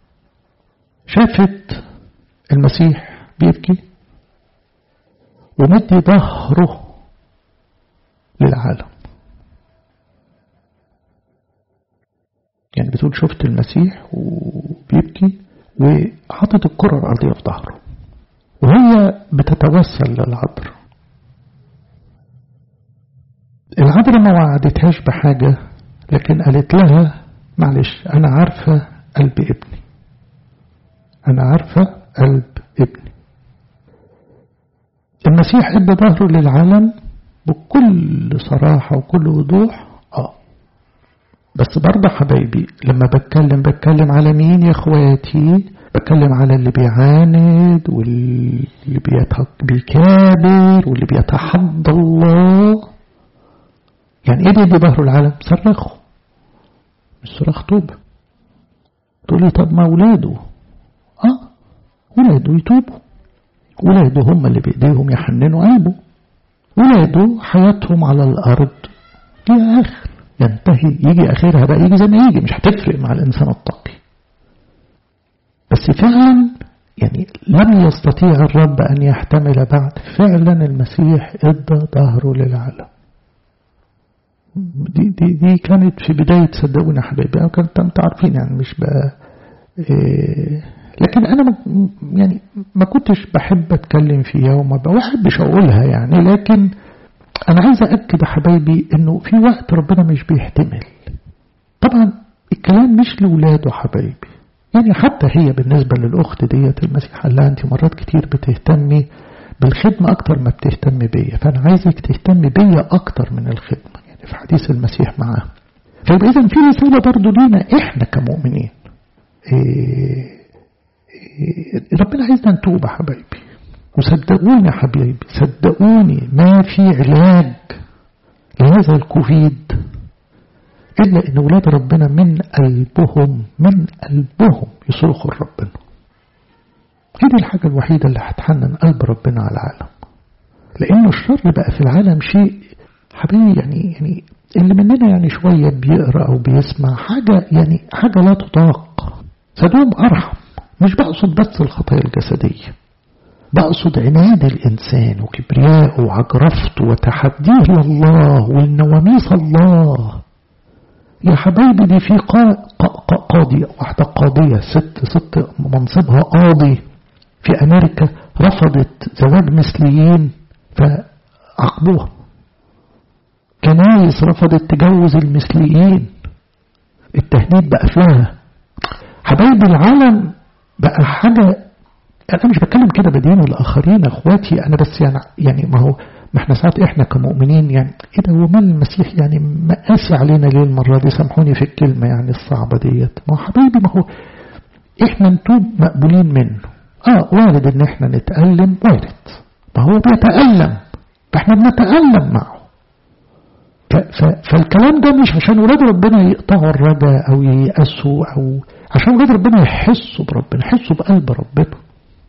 Speaker 1: شافت المسيح بيبكي ومدي ظهره للعالم. يعني بتقول شفت المسيح وبيبكي وحطت الكرة الأرضية في ظهره، وهي بتتوسل للعذراء. العذراء ما وعدتهاش بحاجة، لكن قالت لها معلش أنا عارفة قلب ابني، أنا عارفة قلب ابني. المسيح ادى ظهره للعالم بكل صراحة وكل وضوح. بس برضه حبايبي لما بتكلم على مين يا اخواتي؟ بتكلم على اللي بيعاند واللي بيكابر واللي بيتحدى الله. يعني ايه بيدي ظهره العالم؟ صرخه، مش صراخ توبة. تقولي طب ما ولاده، ولاده يتوبوا، ولاده هم اللي بإيديهم يحننوا قلبه، ولاده حياتهم على الأرض ليها آخر ينتهي، يجي آخرها بقى يجي زي ما يجي، مش هتفرق مع الإنسان التقي. بس فعلا يعني لم يستطيع الرب أن يحتمل بعد. فعلا المسيح ادى ظهره للعالم. دي كانت في بداية، صدقوني حبايبي، أو كانت أنت عارفين يعني مش بقى لكن أنا يعني ما كنتش بحب أتكلم فيها وما بحبش أقولها يعني، لكن أنا عايز أأكد يا حبايبي إنه في وقت ربنا مش بيحتمل. طبعا الكلام مش لولاده حبايبي، يعني حتى هي بالنسبة للأخت ديت المسيح قال لها أنت مرات كتير بتهتمي بالخدمة أكتر ما بتهتمي بيا، فأنا عايزك تهتمي بيا أكتر من الخدمة، يعني في حديث المسيح معاه. فيبقى إذن في رسالة برضو لينا إحنا كمؤمنين. ربنا عايزنا نتوب يا حبايبي، وصدقوني يا حبايبي صدقوني ما في علاج لهذا الكوفيد إلا إن ولاد ربنا من قلبهم يصرخوا لربنا. هذه الحاجة الوحيدة اللي هتحنن قلب ربنا على العالم، لأنه الشر بقى في العالم شيء حبيبي يعني اللي مننا يعني شوية بيقرأ أو بيسمع حاجة لا تطاق. سدوم أرحم، مش بقصد بس الخطايا الجسدية، بقصد عناد الإنسان وكبرياءه وعجرفته وتحديه لله والنواميس الله. يا حبايبي دي في قاضية واحدة، قاضية ست منصبها قاضي في أمريكا، رفضت زواج مثليين فعاقبوها. كنايس رفضت تجوز المثليين، التهديد بقى فيها. حبايبي العالم بقى حاجة، أنا مش بتكلم كده بدين الآخرين أخواتي، أنا بس يعني ما احنا ساعات احنا كمؤمنين يعني ايه ده، وما المسيح يعني ما قاسي علينا ليه المرة دي؟ سامحوني في الكلمة يعني الصعبة ديت. ما هو حبايبي ما هو احنا نتوب مقبولين منه. وارد ان احنا نتألم، وارد، ما هو بيتألم فاحنا بنتألم معه. فالكلام ده مش عشان ولاد ربنا يقطعوا الرجاء او ييأسوا، او عشان ولاد ربنا يحسوا بربنا، يحسوا بقلب ربنا.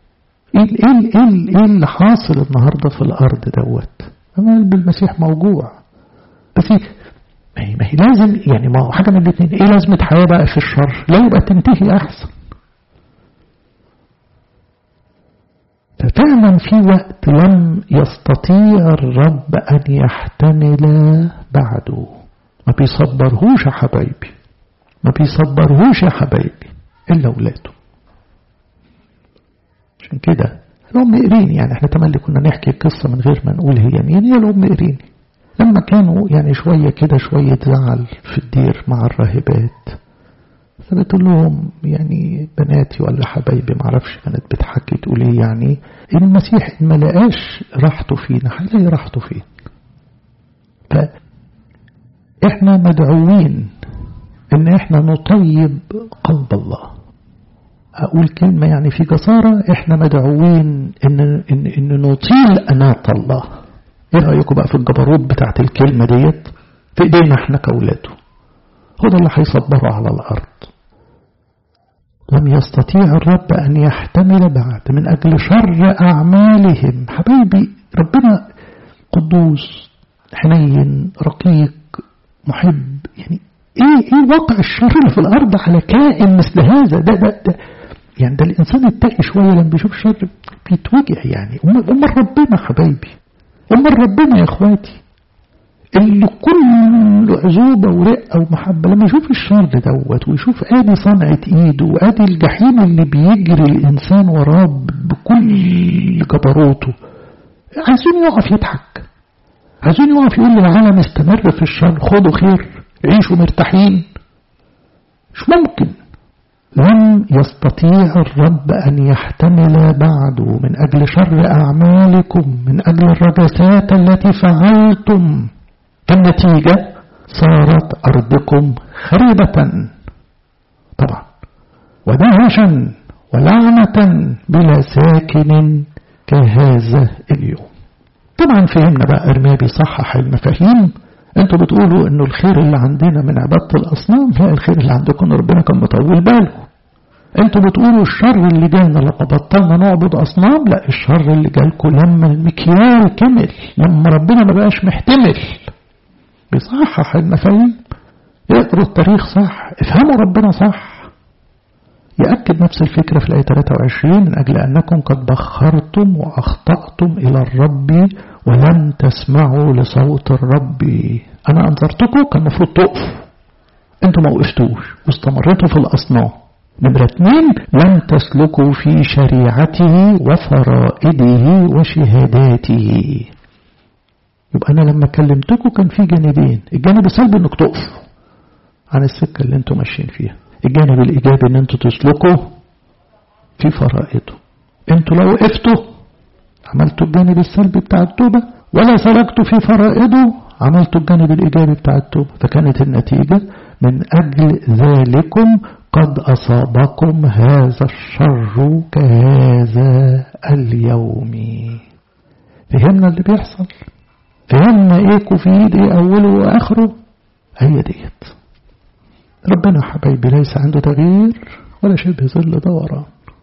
Speaker 1: ايه اللي حاصل النهاردة في الارض دوت؟ قلب المسيح موجوع. بس ما هي لازم يعني، ما هو حاجة من الاثنين، ايه لازمة حياة بقى في الشر؟ لا يبقى تنتهي احسن. ففعلا في وقت لم يستطيع الرب ان يحتمل بعده. ما بيصبرهوش يا حبايبي، ما بيصبرهوش يا حبايبي الا اولاده. عشان كده الأم إيريني، يعني احنا تملي كنا نحكي القصة من غير ما نقول هي مين. هي الأم إيريني لما كانوا يعني شوية كده شوية زعل في الدير مع الراهبات، فبتقول لهم يعني بناتي ولا حبايبي معرفش كانت بتحكي تقول ايه، يعني المسيح ما لقاش راحته فينا هيلاقي راحته فين. فاحنا مدعوين ان احنا نطيب قلب الله. أقول كلمة يعني في جسارة، إحنا مدعوين إن نطيل أناة الله. إيه رأيكم بقى في الجبروت بتاعت الكلمة ديت؟ في إيدينا إحنا كأولاده، هو ده اللي هيصبره على الأرض. لم يستطيع الرب أن يحتمل بعد من أجل شر أعمالهم. حبايبي ربنا قدوس حنين رقيق محب، يعني إيه واقع الشر اللي في الأرض على كائن مثل هذا؟ ده يعني ده الإنسان التقي شوية لما بيشوف شر بيتوجع يعني. أمال ربنا حبايبي، أمال ربنا يا إخواتي اللي كل عزوبة ورقة ومحبة، لما يشوف الشر دوت ويشوف آدي صنعة إيده وآدي الجحيم اللي بيجري الإنسان وراه بكل جبروته، عايزين يقف يضحك، عايزين يقف يقول للعالم استمر في الشر، خدوا خير، عيشوا مرتاحين. مش ممكن. لم يستطيع الرب أن يحتمل بعد من أجل شر أعمالكم، من أجل الرجسات التي فعلتم. النتيجة صارت أرضكم خريبة طبعا، ودهشا ولعنة بلا ساكن كهذا اليوم. طبعا فهمنا بقى إرميا بيصحح المفاهيم. انتوا بتقولوا انه الخير اللي عندنا من عبادة الأصنام، لا، الخير اللي عندكم ربنا كان مطول باله. انتوا بتقولوا الشر اللي جالنا لما بطلنا نعبد أصنام، لا، الشر اللي جالكم لما المكيال كمل، لما ربنا ما بقاش محتمل. بيصحح المفاهيم. اقروا التاريخ صح، افهموا ربنا صح. يأكد نفس الفكرة في الآية 23: من أجل أنكم قد بخرتم وأخطأتم إلى الرب ولم تسمعوا لصوت الرب. أنا أنظرتكم، كان المفروض تقفوا، أنتم ما وقفتوش واستمرتوا في الأصنام. نمرة 2: لم تسلكوا في شريعته وفرائده وشهاداته. يبقى أنا لما كلمتكم كان في جانبين: الجانب السلبي إنك تقفوا عن السكة اللي أنتم ماشيين فيها، الجانب الإيجابي إن أنتم تسلكوا في فرائده. أنتوا لو وقفتوا عملتوا الجانب السلبي بتاع التوبة، ولا سلكتوا في فرائده عملتوا الجانب الإيجابي بتاع التوبة. فكانت النتيجة: من أجل ذلكم قد أصابكم هذا الشر كهذا اليوم. فهمنا اللي بيحصل؟ فهمنا إيه كوفيد، إيه أوله وآخره؟ هي ديت. ربنا حبايبي ليس عنده تغيير ولا شبه ظل دوران.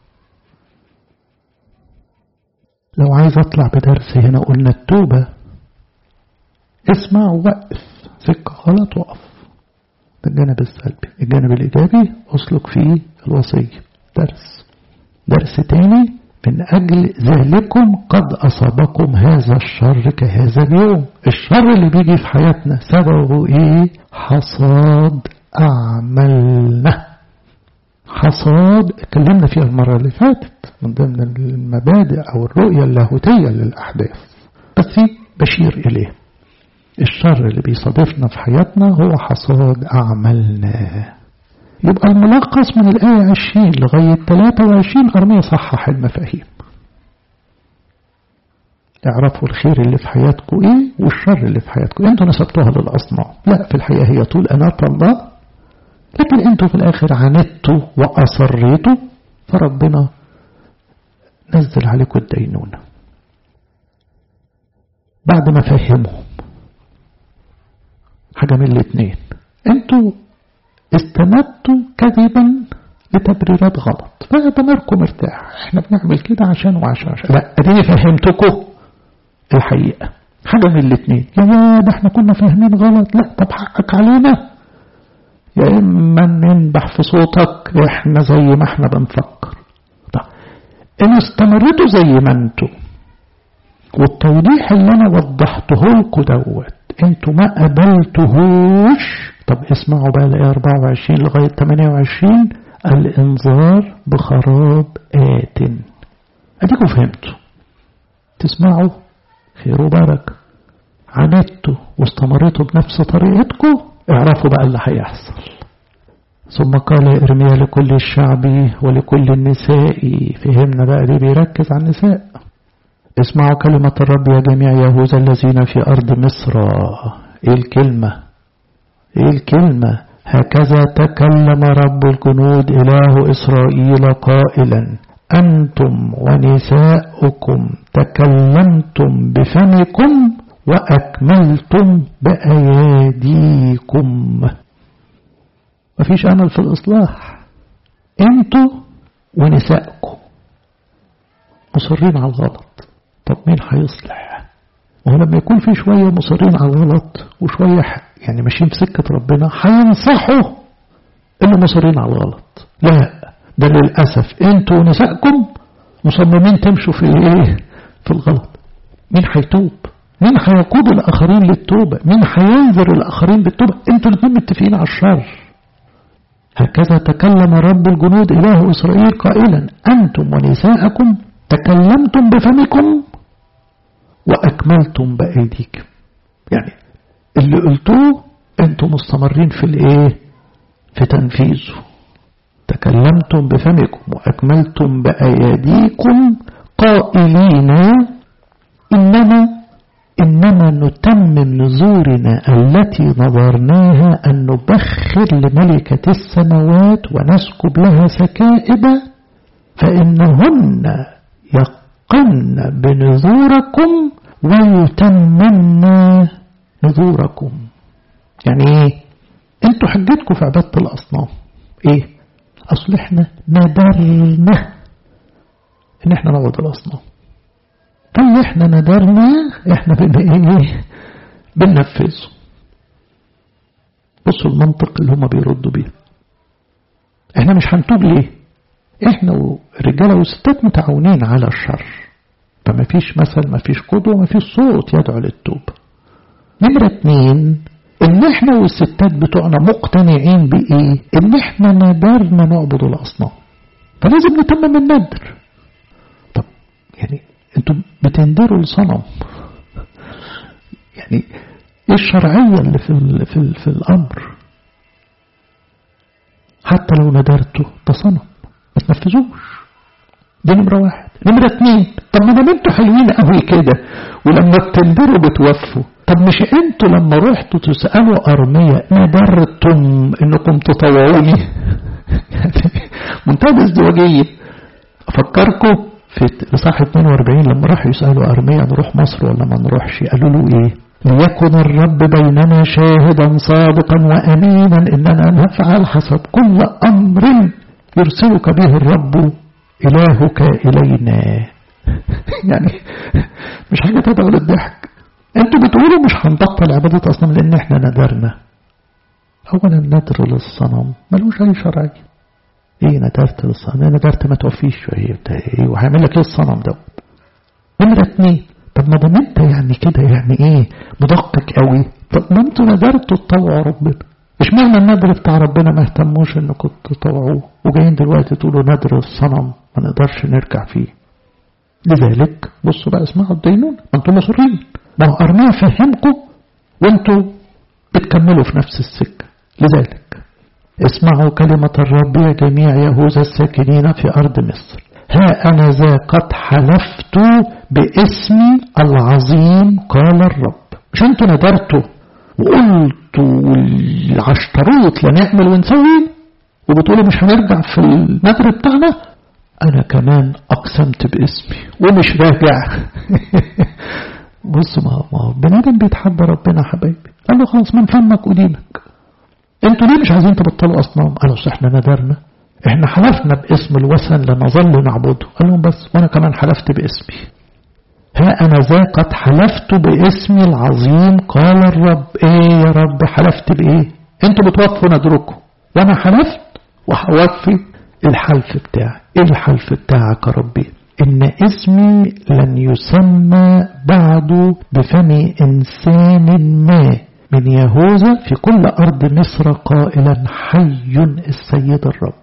Speaker 1: لو عايز أطلع بدرس هنا، قلنا التوبة اسمع ووقف، سكة غلط وقف، ده الجانب السلبي. الجانب الإيجابي أسلك فيه الوصية. درس تاني: من أجل ذلكم قد أصابكم هذا الشر كهذا اليوم. الشر اللي بيجي في حياتنا سببه إيه؟ حصاد أعمالنا. حصاد اتكلمنا فيها المرة اللي فاتت من ضمن المبادئ أو الرؤية اللاهوتية للأحداث، بس بشير إليه. الشر اللي بيصادفنا في حياتنا هو حصاد أعمالنا. يبقى الملخص من الآية 20 لغاية 23 أرميا صحح المفاهيم. اعرفوا الخير اللي في حياتكم إيه والشر اللي في حياتكم. انتوا نسبتوها للأصنام، لا، في الحقيقة هي طول أناة الله، لكن انتوا في الآخر عاندتوا وأصريتوا، فربنا نزل عليكم الدينونة. بعد ما فهمهم حاجة من الاثنين: انتوا استندتوا كذبا لتبريرات غلط، فضميركم مرتاح، احنا بنعمل كده عشان وعشان. لا، اديني فهمتكم الحقيقة. حاجة من الاثنين: يا ده احنا كنا فاهمين غلط، لا، طب حقك علينا، يا إما ننبح في صوتك احنا زي ما احنا بنفكر. طب ان استمرتوا زي ما انتوا، والتوضيح اللي انا وضحته لكم دوت انتوا ما قبلتهوش، طب اسمعوا بقى الآية 24 لغاية 28: الانذار بخراب آت. اديكم فهمتوا، تسمعوا خير وبركة. عاندتوا واستمرتوا بنفس طريقتكم، اعرفوا بقى اللي هيحصل. ثم قال إرميا لكل الشعب ولكل النساء. فهمنا بقى دي بيركز على النساء: اسمعوا كلمة الرب يا جميع يهوذا الذين في أرض مصر. ايه الكلمة؟ هكذا تكلم رب الجنود إله إسرائيل قائلا: أنتم ونساؤكم تكلمتم بفمكم وأكملتم بأياديكم. مفيش أمل في الإصلاح. أنتوا ونساءكم مصرين على الغلط. طب مين هيصلح؟ وهو لما يكون في شوية مصرين على الغلط وشوية يعني ماشيين في سكة ربنا، هينصحوا اللي مصرين على الغلط. لا، ده للأسف أنتوا ونساءكم مصممين تمشوا في الايه؟ في الغلط. مين هيتوب؟ مين هيقود الآخرين للتوبة؟ مين هينذر الآخرين بالتوبة؟ انتوا الاثنين متفقين على الشر. هكذا تكلم رب الجنود إله إسرائيل قائلا: أنتم ونساءكم تكلمتم بفمكم وأكملتم بأيديكم. يعني اللي قلتوه انتم مستمرين في الايه؟ في تنفيذه. تكلمتم بفمكم وأكملتم بأيديكم قائلين إنما نتمم نذورنا التي نظرناها أن نبخر لملكة السماوات ونسكب لها سكائب فإنهن يقن بنذوركم ويتممن نذوركم. يعني ايه؟ انتوا حجتكم في عبادة الأصنام ايه؟ أصل احنا ندرنا ان احنا نعبد الأصنام. طيب احنا ندرنا احنا بننفذه. بصوا المنطق اللي هم بيردوا بيه. احنا مش هنتوب ليه؟ احنا والرجاله والستات متعاونين على الشر، فما فيش مثل، ما فيش قدوة، ما فيش صوت يدعو للتوب. نمرة 2 ان احنا والستات بتوعنا مقتنعين بايه؟ ان احنا ندرنا نعبد الاصنام، فلازم نتمم الندر. طب يعني انتوا بتندروا الصنم، يعني ايه الشرعية اللي في الامر؟ حتى لو ندرته ده صنم ما تنفذوش. دي نمرة 1. نمرة 2 طب ما انتوا حلوين قوي كده ولما بتندروا بتوفوا، طب مش انتوا لما رحتوا تسألوا أرمية ندرتم انكم تطوعوني؟ منتهى الازدواجية. افكركم في اصحاح 42 لما راحوا يسألوا أرمية نروح مصر ولا ما نروحش، قالوا له ايه؟ ليكن الرب بيننا شاهدا صادقا وأمينا إننا نفعل حسب كل أمر يرسلك به الرب إلهك إلينا. يعني مش حاجة تدعو للضحك. انتوا بتقولوا مش هنبطل عبادة أصنام لأن احنا ندرنا. أولا الندر للصنم ملوش أي شرعي. ايه ندرت للصنم؟ ندرت ما توفيش شوية ايه وهيعمل لك ايه الصنم ده؟ نمرة 2 طب ما دام انت يعني كده يعني ايه مدقق قوي، طب ما انتوا ندرتوا تطوعوا ربنا. مش معنى الندر بتاع ربنا ما اهتموش انكم تطوعوه وجايين دلوقتي تقولوا ندر الصنم ما نقدرش نرجع فيه. لذلك بصوا بقى اسمعوا الدينون، انتوا مصرين. ما هو أرميا فهمكم وانتوا بتكملوا في نفس السكة. لذلك اسمعوا كلمة الرب يا جميع يهوذا الساكنين في أرض مصر، ها أنا ذا قد حلفت باسمي العظيم قال الرب. مش انتوا ندرتوا وقلتوا والعشتروت لنعمل ونسوي وبتقولوا مش هنرجع في الندر بتاعنا؟ أنا كمان أقسمت باسمي ومش راجع. بص ما بني آدم بيتحدى ربنا حبايبي. قال له خلاص من فمك ودينك. انتوا ليه مش عايزين تبطلوا أصنام؟ قالوا احنا ندرنا، احنا حلفنا باسم الوثن لنظل نعبده. قال لهم بس وانا كمان حلفت باسمي. ها أنا ذا قد حلفت باسمي العظيم قال الرب. ايه يا رب حلفت بايه؟ انتوا بتوقفوا ندركم وانا حلفت وهوفي الحلف بتاعي. ايه الحلف بتاعك يا ربي؟ إن اسمي لن يسمى بعد بفم إنسان ما من يهوذا في كل أرض مصر قائلا حي السيد الرب.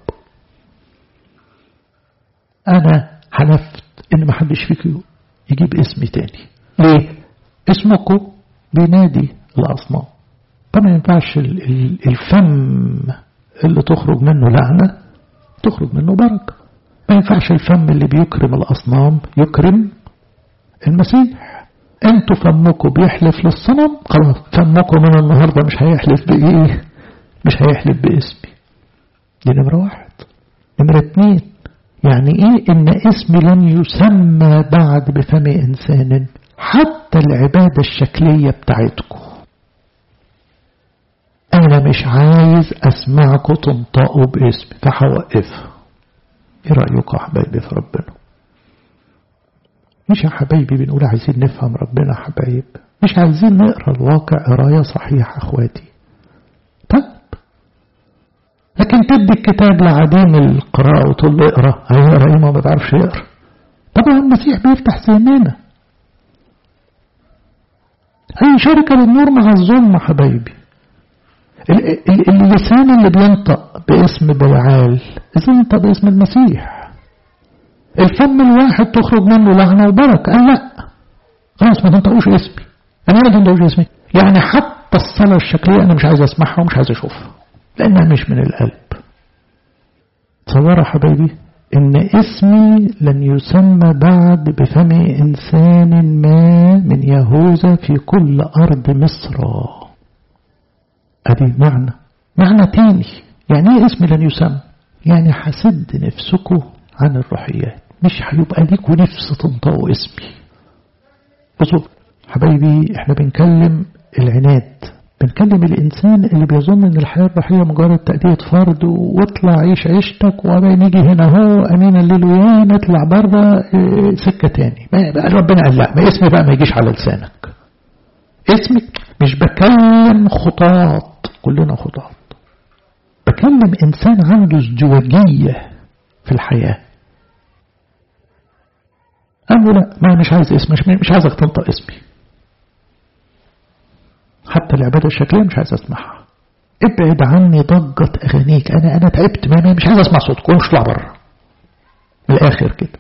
Speaker 1: أنا حلفت إن ما حدش فيكم يجيب اسمي تاني. ليه؟ اسمكم بينادي الأصنام. طبعا ما ينفعش الفم اللي تخرج منه لعنة تخرج منه بركة. ما ينفعش الفم اللي بيكرم الأصنام يكرم المسيح. انتوا فمكم بيحلف للصنم، خلاص فمكم من النهاردة مش هيحلف بإيه؟ مش هيحلف باسمي. دي نمرة 1. نمرة 2 يعني ايه ان اسمي لن يسمى بعد بفم انسان؟ حتى العبادة الشكلية بتاعتكم انا مش عايز اسمعكم تنطقوا باسمي فهوقفها. ايه رأيكم يا حبايبي في ربنا؟ مش يا حبايبي بنقول عايزين نفهم ربنا حبايب، مش عايزين نقرأ الواقع قراية صحيحة اخواتي. طيب لكن تدي الكتاب لعديم القراءة وتقول له اقرأ، هيقرأ ايه ما بتعرفش يقرأ؟ طبعا المسيح بيفتح ذهننا. اي شركة للنور مع الظلم حبايبي. اللسان اللي بينطق باسم بلعال ازاي ينطق باسم المسيح؟ الفم الواحد تخرج منه لعنة وبركة. قال لا خلاص ما تنطقوش اسمي. انا ما تنطقوش اسمي يعني حتى الصلاة الشكلية انا مش عايز اسمعها ومش عايز اشوفها. لأنها مش من القلب. تصوروا حبايبي إن اسمي لن يسمى بعد بفم إنسان ما من يهوذا في كل أرض مصر. أدي معنى تاني. يعني إيه اسمي لن يسمى؟ يعني حسد نفسكم عن الروحيات، مش هيبقى ليكوا نفس تنطقوا اسمي. بصوا حبايبي، احنا بنكلم العناد، بنكلم الإنسان اللي بيظن ان الحياة الروحية مجرد تأدية فرض، واطلع عيش عيشتك وبقى نيجي هنا هو أمين الليل وياه نطلع بره سكة تاني. ربنا قال لا، ما اسمي بقى ما يجيش على لسانك. اسمي مش بكلم خطاط، كلنا خطاط، بكلم إنسان عنده ازدواجية في الحياة. قالوا لا، ما مش عايز اسمي، مش عايزك تنطق اسمي، حتى العبادة الشكلية مش عايز اسمعها. ابعد عني ضجة أغانيك، أنا تعبت، مش عايز اسمع صوتك، اطلع بره. من الآخر كده.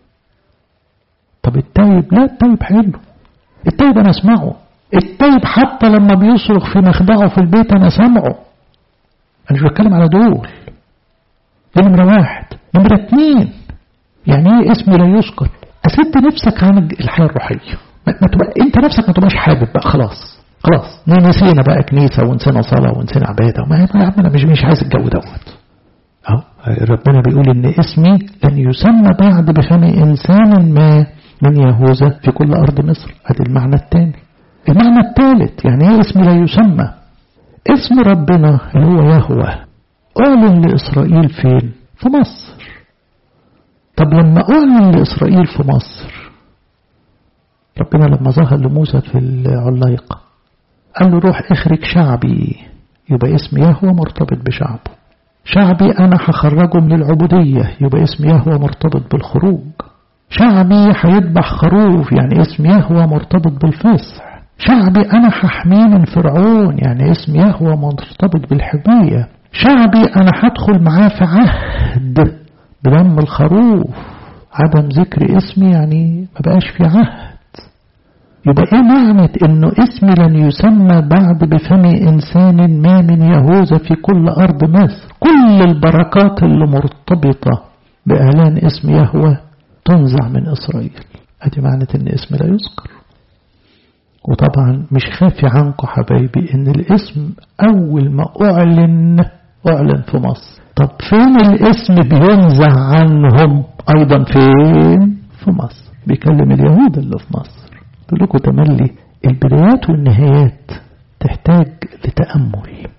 Speaker 1: طب التايب، لا التايب حلو، التايب أنا اسمعه، التايب حتى لما بيصرخ في مخدعه في البيت أنا سامعه. أنا مش بتكلم على دول. دي نمرة 1. نمرة 2، يعني ايه اسمي لا يذكر؟ أسد نفسك عن الحياة الروحية، ما تبقى انت نفسك ما تبقاش حابب بقى. خلاص نسينا بقى كنيسة ونسينا صلاة ونسينا عبادة. ما أنا مش عايز الجو دوت. أهو ربنا بيقول إن اسمي لن يسمى بعد بفم إنسان ما من يهوذا في كل أرض مصر. هذا المعنى الثاني. المعنى الثالث، يعني ايه اسمي لا يسمى؟ اسم ربنا اللي هو يهوه أعلن لإسرائيل فين؟ في مصر. طب لما أعلن لإسرائيل في مصر، ربنا لما ظهر لموسى في العلايقة قال له روح اخرج شعبي، يبقى اسم يهوه مرتبط بشعبه. شعبي أنا هخرجهم للعبودية، يبقى اسم يهوه مرتبط بالخروج. شعبي هيذبح خروف، يعني اسم يهوه مرتبط بالفصح. شعبي أنا هحميه من فرعون، يعني اسم يهوه مرتبط بالحماية. شعبي أنا هدخل معاه في عهد بدم الخروف. عدم ذكر اسمي يعني ما بقاش في عهد. يبقى ايه معنى انه اسمي لن يسمى بعد بفم انسان ما من يهوذا في كل ارض مصر؟ كل البركات اللي مرتبطة باعلان اسم يهوه تنزع من اسرائيل. ادي معنى ان اسم لا يذكر. وطبعا مش خافي عنكم حبايبي ان الاسم اول ما اعلن في مصر. طب فين الاسم بينزع عنهم ايضا؟ فين؟ في مصر. بيكلم اليهود اللي في مصر. بقول لكم تملي البدايات والنهايات تحتاج لتأمل.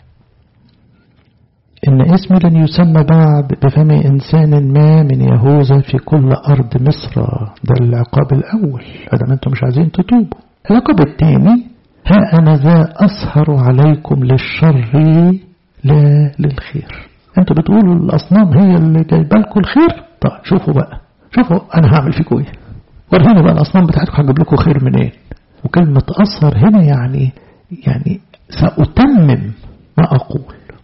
Speaker 1: إن اسمي لن يسمى بعد بفم إنسان ما من يهوذا في كل أرض مصر. ده العقاب الأول، هذا ما أنتم مش عايزين تتوبوا. العقاب الثاني، ها أنا ذا أسهر عليكم للشر لا للخير. أنتوا بتقولوا الأصنام هي اللي جايبه لكم الخير. طيب شوفوا بقى، شوفوا أنا هعمل فيكم إيه. ورهنا بقى الأصنام بتاعتكم هجيب لكم خير منين. وكلمة أسهر هنا يعني سأتمم ما أقول.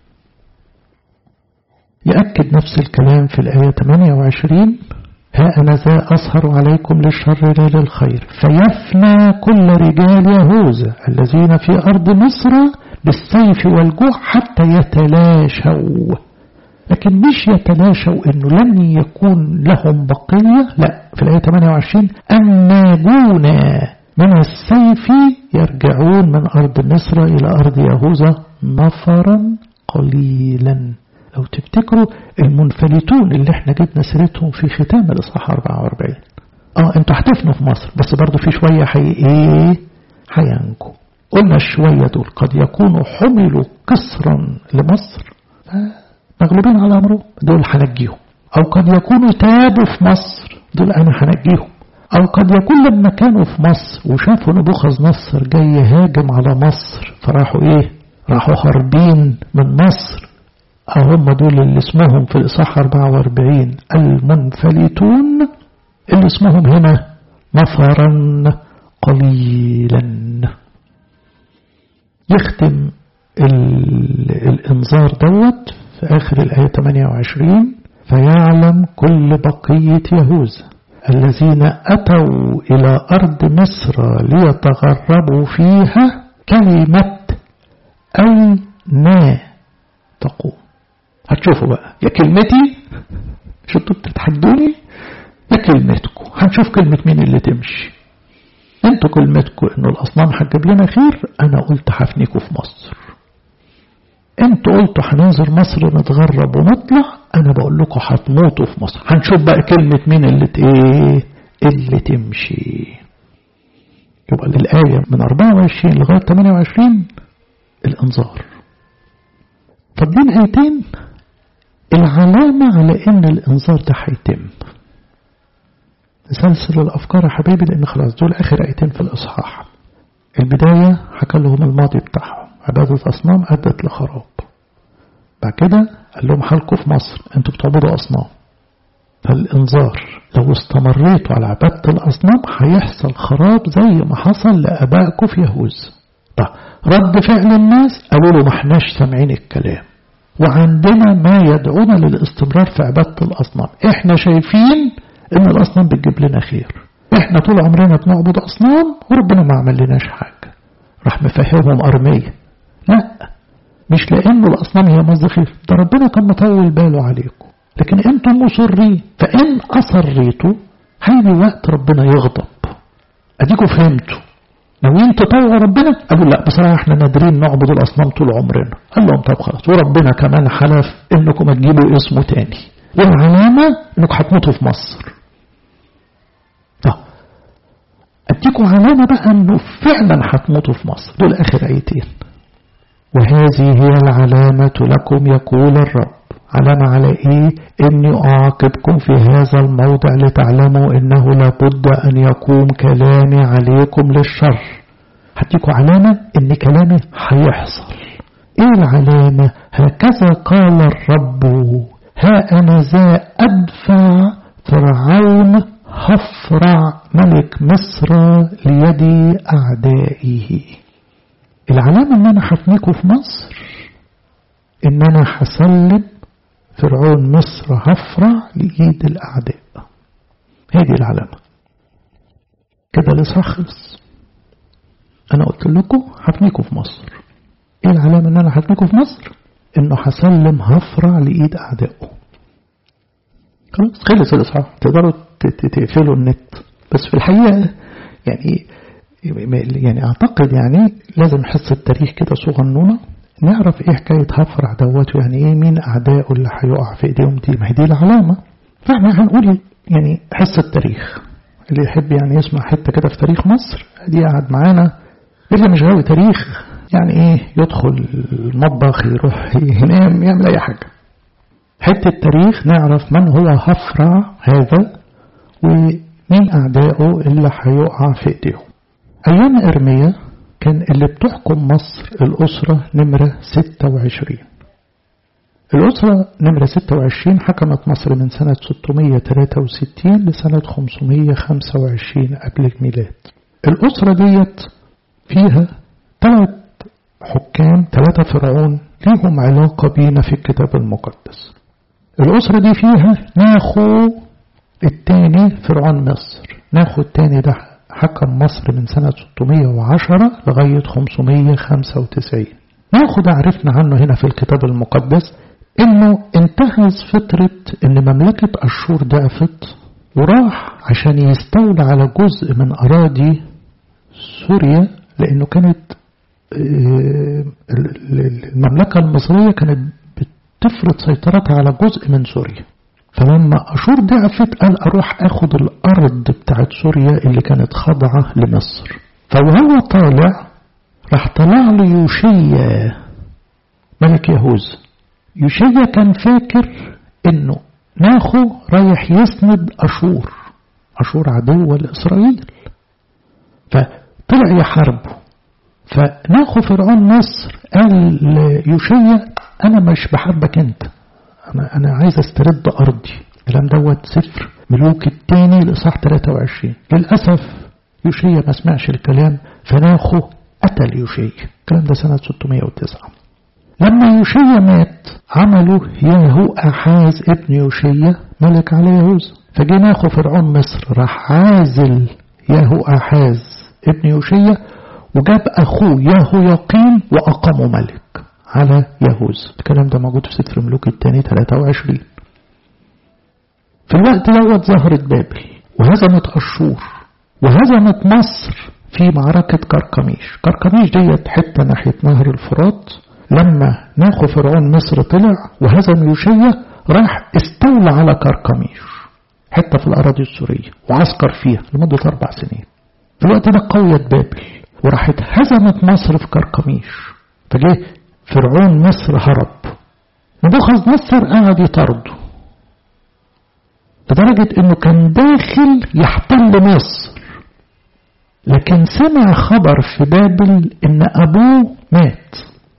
Speaker 1: يأكد نفس الكلام في الآية 28، ها أنا ذا أسهر عليكم للشر لا للخير فيفنى كل رجال يهوذا الذين في أرض مصر بالسيف والجوع حتى يتلاشوا. لكن مش يتلاشوا إنه لن يكون لهم بقية، لا، في الآية 28 الناجون من السيف يرجعون من أرض مصر إلى أرض يهوذا نفرا قليلا. لو تفتكروا المنفلتون اللي احنا جبنا سيرتهم في ختام الإصحاح 44، انتوا هتفنوا في مصر، بس برضو في شوية هينجوا. قلنا الشوية دول قد يكونوا حملوا قصرا لمصر مغلوبين على أمره، دول هنجيهم. أو قد يكونوا تابوا في مصر، دول أنا هنجيهم. أو قد يكون لما كانوا في مصر وشافوا نبوخذ نصر جاي يهاجم على مصر فراحوا راحوا هربين من مصر. هم دول اللي اسمهم في الإصحاح 44 المنفلتون، اللي اسمهم هنا نفرا قليلا. يختم الإنذار دوت في آخر الآية 28 فيعلم كل بقية يهوذا الذين أتوا إلى أرض مصر ليتغربوا فيها كلمة أين تقوم. هتشوفوا بقى يا كلمتي، مش انتوا بتتحدوني، يا كلمتكم. هنشوف كلمة مين اللي تمشي. انتوا كلمتكم انه الاصنام هتجيب لنا خير، انا قلت هفنيكوا في مصر. انتوا قلتوا هننزل مصر نتغرب ونطلع، انا بقول لكم هتموتوا في مصر. هنشوف بقى كلمة مين اللي تمشي. يبقى الآية من 24 لغاية 28 الانذار. طب دي الآيتين العلامة على ان الانذار ده هيتم. نسلسل الافكار يا حبيبي، لان خلاص دول اخر آيتين في الاصحاح. البداية حكى لهم الماضي بتاعهم، عبادة اصنام ادت لخراب. بعد كده قال لهم حالكم في مصر انتوا بتعبدوا اصنام. فالانذار لو استمريتوا على عبادة الاصنام هيحصل خراب زي ما حصل لابائكم في يهوذا. طيب رد فعل الناس قالوا له ما احناش سامعين الكلام، وعندنا ما يدعونا للاستمرار في عبادة الاصنام. احنا شايفين ان الاصنام بتجيب لنا خير، احنا طول عمرنا بنعبد اصنام وربنا ما عمل لناش حاجة. راح مفهمهم أرمية لا، مش لانه الاصنام هي مصدر خير، ده ربنا كان مطول باله عليكم، لكن انتم مصرين. فان اصريتوا هيجي وقت ربنا يغضب. اديكم فهمتوا ناويين تطوعوا ربنا؟ قالوا لا بصراحة احنا نادرين نعبد الاصنام طول عمرنا. قال لهم طب خلاص، وربنا كمان حلف انكم هتجيبوا اسمه تاني، والعلامة انكم هتموتوا في مصر. طب اديكم علامة بقى انه فعلا هتموتوا في مصر. دول اخر ايتين. وهذه هي العلامة لكم يقول الرب. علامة على ايه؟ اني اعاقبكم في هذا الموضع لتعلموا انه لابد ان يقوم كلامي عليكم للشر. هديكم علامة ان كلامي هيحصل. ايه العلامة؟ هكذا قال الرب، ها انا ذا ادفع فرعون هفرع ملك مصر ليدي اعدائه. العلامة ان انا هفنيكم في مصر، ان انا هسلم فرعون مصر هفرع لإيد الأعداء. هذه العلامة. كده الإصحاح خلص. أنا قلت لكم هفنيكم في مصر. إيه العلامة إن أنا هفنيكم في مصر؟ إنه هسلم هفرع لإيد أعدائه. خلص الإصحاح. تقدروا تقفلوا النت. بس في الحقيقة يعني أعتقد يعني لازم حصة تاريخ كده صغنونة نعرف ايه حكاية هفرع دوت، يعني ايه مين اعدائه اللي هيقع في ايديهم دي. ما هي دي العلامة. فاحنا هنقول يعني حصة تاريخ. اللي يحب يعني يسمع حتة كده في تاريخ مصر دي قاعد معانا. اللي مش غاوي تاريخ يعني ايه يدخل المطبخ يروح ينام يعمل اي حاجة. حتة تاريخ نعرف من هو هفرع هذا ومين اعدائه اللي هيقع في ايديهم. ايام ارميا كان اللي بتحكم مصر الأسرة نمرة 26. الأسرة نمرة 26 حكمت مصر من سنة 663 لسنة 525 قبل الميلاد. الأسرة ديت فيها 3 حكام، 3 فرعون ليهم علاقة بينا في الكتاب المقدس. الأسرة دي فيها ناخو الثاني فرعون مصر. ناخو الثاني ده حكم مصر من سنة 610 لغاية 595. ناخد عرفنا عنه هنا في الكتاب المقدس انه انتهز فترة ان مملكة اشور ضعفت وراح عشان يستولى على جزء من اراضي سوريا، لانه كانت المملكة المصرية كانت بتفرض سيطرتها على جزء من سوريا. فلما أشور ضعفت قال أروح أخد الأرض بتاعت سوريا اللي كانت خاضعة لمصر. فوهو طالع راح طلع له يوشيا ملك يهوذا. يوشيا كان فاكر إنه ناخو رايح يسند أشور. أشور عدو لإسرائيل، فطلع يحاربه. فناخو فرعون مصر قال ليوشيا أنا مش بحاربك أنت، أنا عايز استرد أرضي. الكلام دوت سفر ملوك الثاني لإصحاح 23. للأسف يوشيا ما سمعش الكلام فناخو قتل يوشيا. الكلام ده سنة 609. لما يوشيا مات عملوا ياهو أحاز ابن يوشيا ملك على يهوذا. فجي ناخو فرعون مصر راح عازل ياهو أحاز ابن يوشيا وجاب أخوه ياهو يقين وأقامه ملك على يهوذا. الكلام ده موجود في سفر ملوك الثاني 23. في الوقت دوت ظهرت بابل وهزمت أشور وهزمت مصر في معركة كركميش. كركميش ديت حتة ناحية نهر الفرات. لما ناخو فرعون مصر طلع وهزم يوشيا راح استولى على كركميش، حتة في الأراضي السورية، وعسكر فيها لمدة 4 سنين. في الوقت ده قويت بابل وراحت هزمت مصر في كركميش. فجه فرعون مصر هرب، نبوخذ نصر قاعد يطرده لدرجة انه كان داخل يحتل مصر، لكن سمع خبر في بابل ان ابوه مات،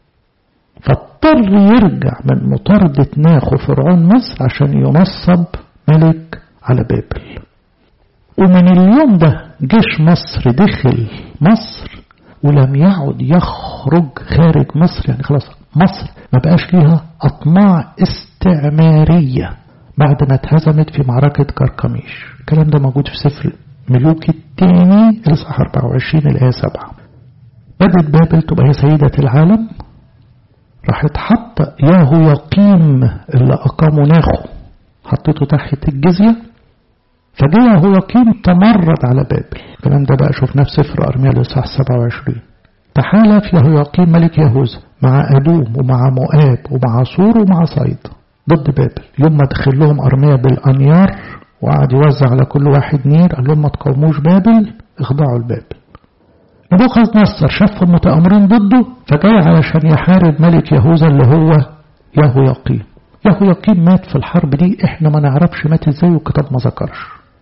Speaker 1: فاضطر يرجع من مطاردة ناخو فرعون مصر عشان ينصب ملك على بابل. ومن اليوم ده جيش مصر دخل مصر ولم يعد يخرج خارج مصر. يعني خلاص مصر ما بقاش ليها أطماع استعمارية بعد ما اتهزمت في معركة كركميش. الكلام ده موجود في سفر ملوك الثاني الإصحاح 24 الآية 7. بدت بابل تبقى هي سيدة العالم، راحت حط يهوياقيم اللي أقاموا ناخو حطيته تحت الجزية، فجاء يهوياقيم تمرد على بابل. الكلام ده بقى شفناه في سفر أرميا الإصحاح 27. تحالف يهوياقيم ملك يهوذا مع أدوم ومع مؤاب ومع صور ومع صيد ضد بابل. يوم ما دخل لهم أرميا بالأنيار وقعد يوزع على كل واحد نير، قال لهم ما تقاوموش بابل، اخضعوا لبابل. نبوخذ نصر شافهم متآمرين ضده فجاء علشان يحارب ملك يهوذا اللي هو يهوياقيم. يهوياقيم مات في الحرب دي، احنا ما نعرفش مات ازاي والكتاب ما ذكرش.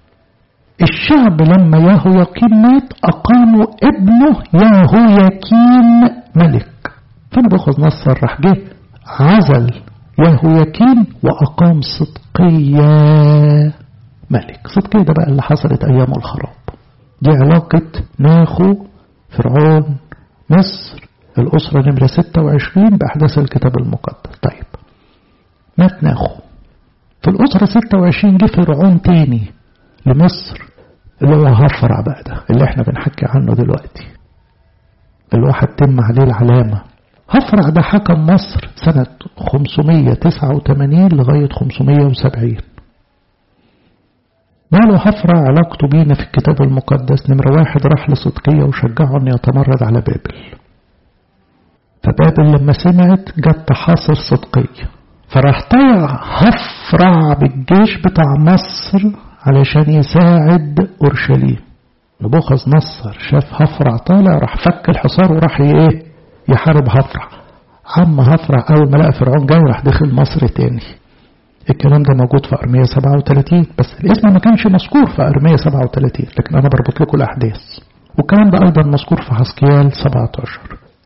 Speaker 1: الشعب لما يهوياقيم مات أقاموا ابنه يهوياكين ملك. فنبوخذ نصر راح جه عزل يهوياكين وأقام صدقية ملك. صدقية ده بقى اللي حصلت أيام الخراب. دي علاقة ناخو فرعون مصر الأسرة نمرة 26 بأحداث الكتاب المقدس. طيب مات ناخو في الأسرة 26، جه فرعون تاني لمصر اللي هو هفرع بقى ده اللي احنا بنحكي عنه دلوقتي، اللي هو هتتم عليه العلامة. هفرع ده حكم مصر سنة 589 لغاية 570. ماله هفرع علاقته بينا في الكتاب المقدس؟ نمرة 1 راح لصدقية وشجعه أن يتمرد على بابل. فبابل لما سمعت جت تحاصر صدقية، فراح طلع هفرع بالجيش بتاع مصر علشان يساعد أورشليم. نبوخذ نصر شاف هفرع طالع راح فك الحصار وراح يحارب هفرع. عم هفرع أول ما لقى فرعون جاي راح دخل مصر تاني. الكلام ده موجود في أرميا 37، بس الاسم ما كانش مذكور في أرميا 37، لكن أنا بربط لكم الأحداث. والكلام ده أيضا مذكور في حزقيال 17.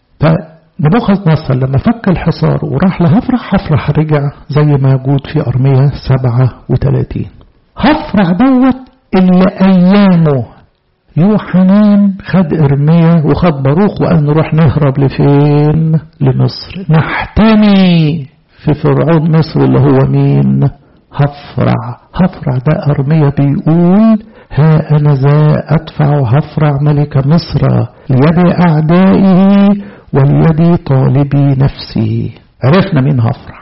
Speaker 1: فنبوخذ نصر لما فك الحصار وراح هفرع رجع زي ما موجود في أرميا 37. هفرع دوت اللي أيامه يوحنان خد إرميا وخد باروخ وقال نروح نهرب لفين؟ لمصر، نحتمي في فرعون مصر اللي هو مين؟ هفرع. هفرع ده أرميا بيقول ها أنا ذا أدفع هفرع ملك مصر ليد أعدائه وليد طالبي نفسي. عرفنا مين هفرع،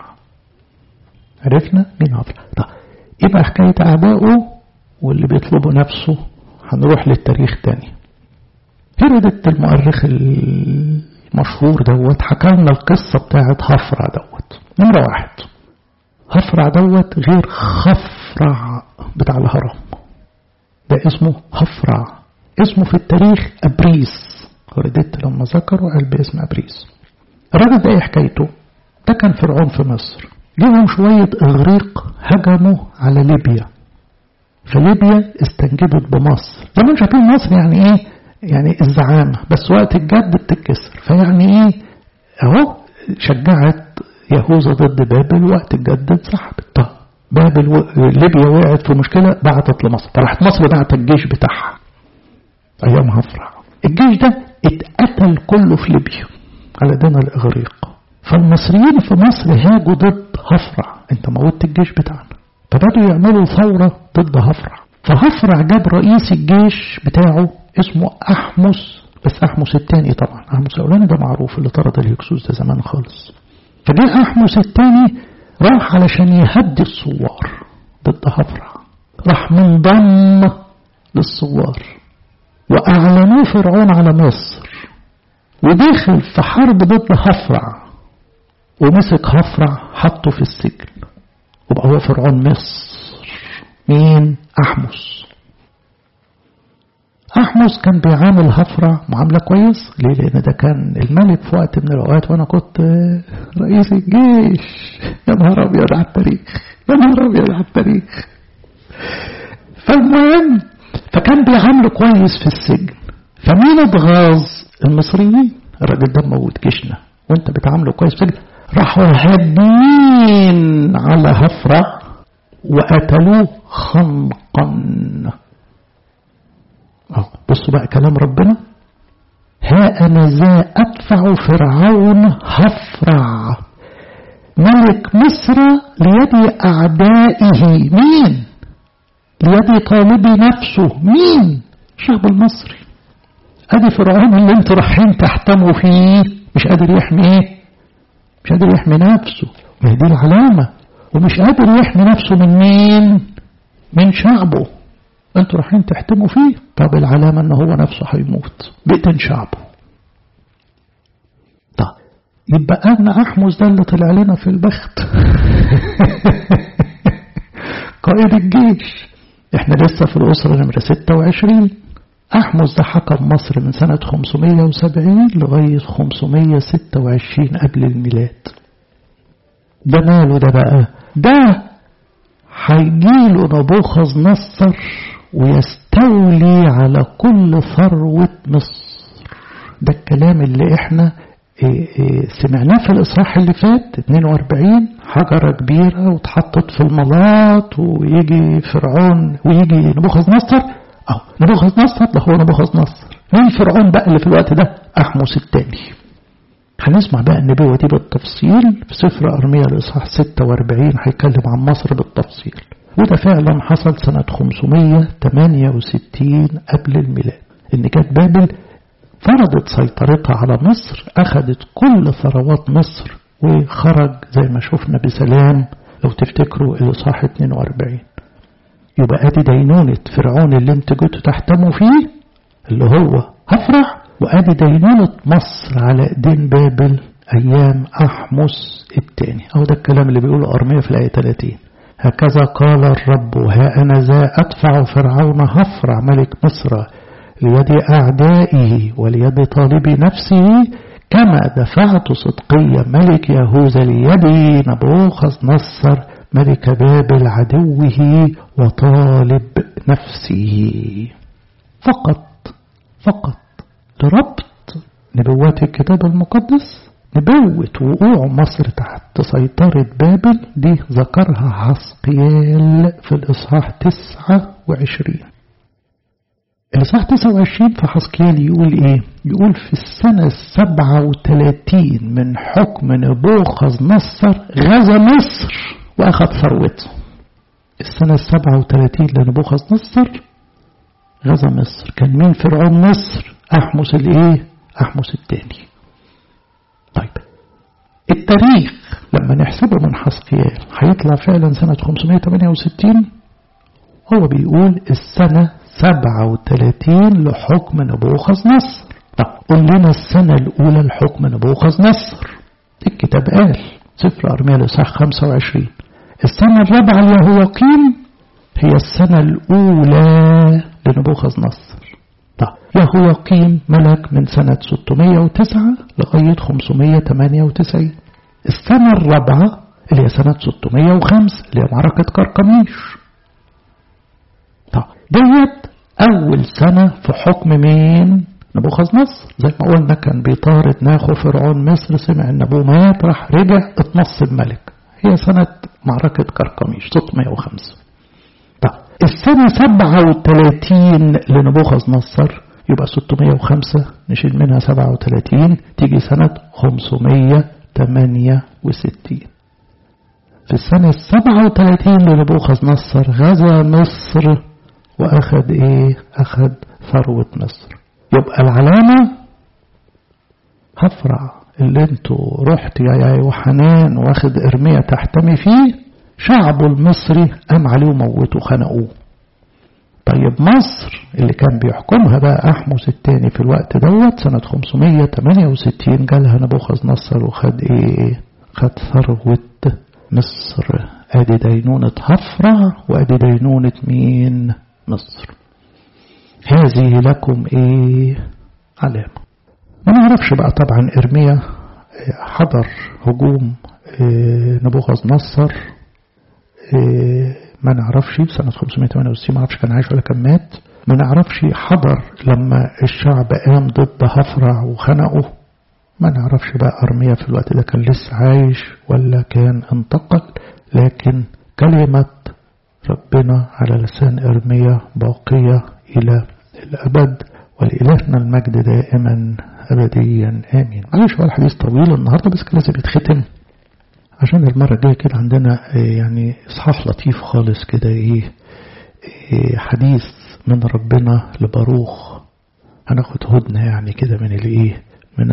Speaker 1: عرفنا مين هفرع. طيب يبقى حكاية أعدائه واللي بيطلبوا نفسه هنروح للتاريخ تاني. هيرودوت المؤرخ المشهور دوت حكى لنا القصة بتاعت هفرع دوت. نمرة 1 هفرع دوت غير خفرع بتاع الهرم، ده اسمه هفرع، اسمه في التاريخ أبريس. هيرودوت لما ذكروا قال باسم أبريس. الراجل ده ايه حكايته؟ ده كان فرعون في مصر، جيهم شوية إغريق هجموا على ليبيا، فليبيا استنجبت بمصر. زمان شايفين مصر يعني ايه؟ يعني الزعامة، بس وقت الجد بتتكسر. فيعني ايه اهو شجعت يهوذا ضد بابل، وقت الجد انسحبت. طب بابل ليبيا وقعت في مشكلة بعتت لمصر، فراحت مصر بعتت الجيش بتاعها ايام هفرع. الجيش ده اتقتل كله في ليبيا على دين الإغريق. فالمصريين في مصر هاجوا ضد هفرع، انت موتت الجيش بتاعنا، فبدوا يعملوا ثورة ضد هفرع. فهفرع جاب رئيس الجيش بتاعه اسمه أحمس، بس أحمس الثاني طبعا، أحمس الأولاني ده معروف اللي طرد الهكسوس ده زمان خالص. فجاء أحمس الثاني راح علشان يهدي الثوار ضد هفرع، راح منضم للثوار وأعلنوه فرعون على مصر، ودخل في حرب ضد هفرع ومسك هفرع حطه في السجن، وبقى هو فرعون مصر. مين؟ أحمس. أحمس كان بيعامل هفرع معاملة كويس. ليه؟ لأن ده كان الملك في وقت من الأوقات وأنا كنت رئيس الجيش. يا نهار أبيض على التاريخ، يا نهار أبيض على التاريخ. فالمهم فكان بيعامله كويس في السجن. فمين اتغاظ؟ المصريين. الراجل ده موت جيشنا وانت بتعامله كويس في السجن. راحوا هادين على هفرع وقتلوه خنقا. بصوا بقى كلام ربنا. ها أنا ذا أدفع فرعون هفرع ملك مصر ليد أعدائه. مين؟ ليد طالب نفسه. مين؟ الشعب المصري. أدي فرعون اللي انتوا رايحين تحتموا فيه مش قادر يحمي مش قادر يحمي نفسه. ما هي دي العلامة. ومش قادر يحمي نفسه من مين؟ من شعبه. انتوا رايحين تحتموا فيه. طب العلامة ان هو نفسه هيموت بإذن شعبه. طب يبقى أنا أحمس ده اللي طلع لنا في البخت قائد الجيش. احنا لسه في الأسرة نمرة 26. أحمس ده حكم مصر من سنة 570 لغاية 526 قبل الميلاد. ده ماله ده بقى؟ ده هيجيله نبوخذ نصر ويستولي على كل ثروة مصر. ده الكلام اللي احنا سمعناه في الإصحاح اللي فات 42. حجرة كبيرة وتحطت في الملاط ويجي فرعون ويجي نبوخذ نصر. نبوخذ نصر ده هو نبوخذ نصر. مين فرعون بقى اللي في الوقت ده؟ أحمس الثاني. هنسمع بقى النبوة دي بالتفصيل في سفر أرميا الإصحاح 46. هيتكلم عن مصر بالتفصيل. وده فعلا حصل سنة 568 قبل الميلاد. إن كانت بابل فرضت سيطرتها على مصر، أخذت كل ثروات مصر وخرج زي ما شفنا بسلام. لو تفتكروا الإصحاح 42. يبقى ادي دينونة فرعون اللي انت جيتوا تحتموا فيه اللي هو هفرع، وادي دينونة مصر على ايدين بابل ايام أحمس الثاني. او ده الكلام اللي بيقوله أرميا في الآية 30. هكذا قال الرب ها أنا ذا أدفع فرعون هفرع ملك مصر ليد أعدائه وليد طالب نفسه كما دفعت صدقية ملك يهوذا ليد نبوخذ نصر ملك بابل عدوه وطالب نفسه. فقط لربط نبوات الكتاب المقدس. نبوة وقوع مصر تحت سيطرة بابل دي ذكرها حسقيال في الإصحاح 29. الإصحاح 29 في حسقيال يقول إيه؟ يقول في السنة 37 من حكم نبوخذ نصر غزا مصر وأخذ ثروته. السنة 37 لنبوخذ نصر غزا مصر. كان مين فرعون مصر؟ أحمس الإيه؟ أحمس الثاني. طيب التاريخ لما نحسبه من حسقيال هيطلع فعلا سنة 568. هو بيقول السنة 37 لحكم نبوخذ نصر. طب قل لنا السنة الأولى لحكم نبوخذ نصر. الكتاب قال سفر أرميا الإصحاح 25 السنة الرابعة ليهوياقيم هي السنة الأولى لنبوخذ نصر. طب يهوياقيم ملك من سنة 609 لغاية 598. السنة الرابعة اللي هي سنة 605 اللي هي معركة قرقميش. طب ديت أول سنة في حكم مين؟ نبوخذ نصر. زي ما قلنا كان بيطارد ناخو فرعون مصر، سمع ان ابوه مات راح رجع اتنصب ملك. هي سنة معركة قرقميش 605. طب السنة 37 لنبوخذ نصر يبقى 605 نشيل منها 37 تيجي سنة 568. في السنة 37 لنبوخذ نصر غزا مصر وأخذ إيه؟ أخذ ثروة مصر. يبقى العلامة هفرع اللي انتوا رحت يا يوحنان واخد إرميا تحتمي فيه شعبه المصري قام عليه وموته خنقوه. طيب مصر اللي كان بيحكمها بقى أحمس الثاني في الوقت دوت سنة 568 جالها نبوخذ نصر وخد ايه؟ خد ثروة مصر. ادي دينونة هفرة وادي دينونة مين؟ مصر. هذه لكم ايه؟ علامة. ما نعرفش بقى طبعا إرميا حضر هجوم نبوخذ نصر، ما نعرفش سنة 568 ما نعرفش كان عايش ولا كان مات. ما نعرفش حضر لما الشعب قام ضد هفرع وخنقه. ما نعرفش بقى أرميا في الوقت ده كان لسه عايش ولا كان انتقل. لكن كلمة ربنا على لسان إرميا باقية إلى الأبد، ولإلهنا المجد دائما أبديا آمين. معلش هو الحديث طويل النهاردة بس كان لازم يتختم عشان المرة الجاية كده عندنا يعني إصحاح لطيف خالص كده حديث من ربنا لباروخ. هناخد هدنة يعني كده من من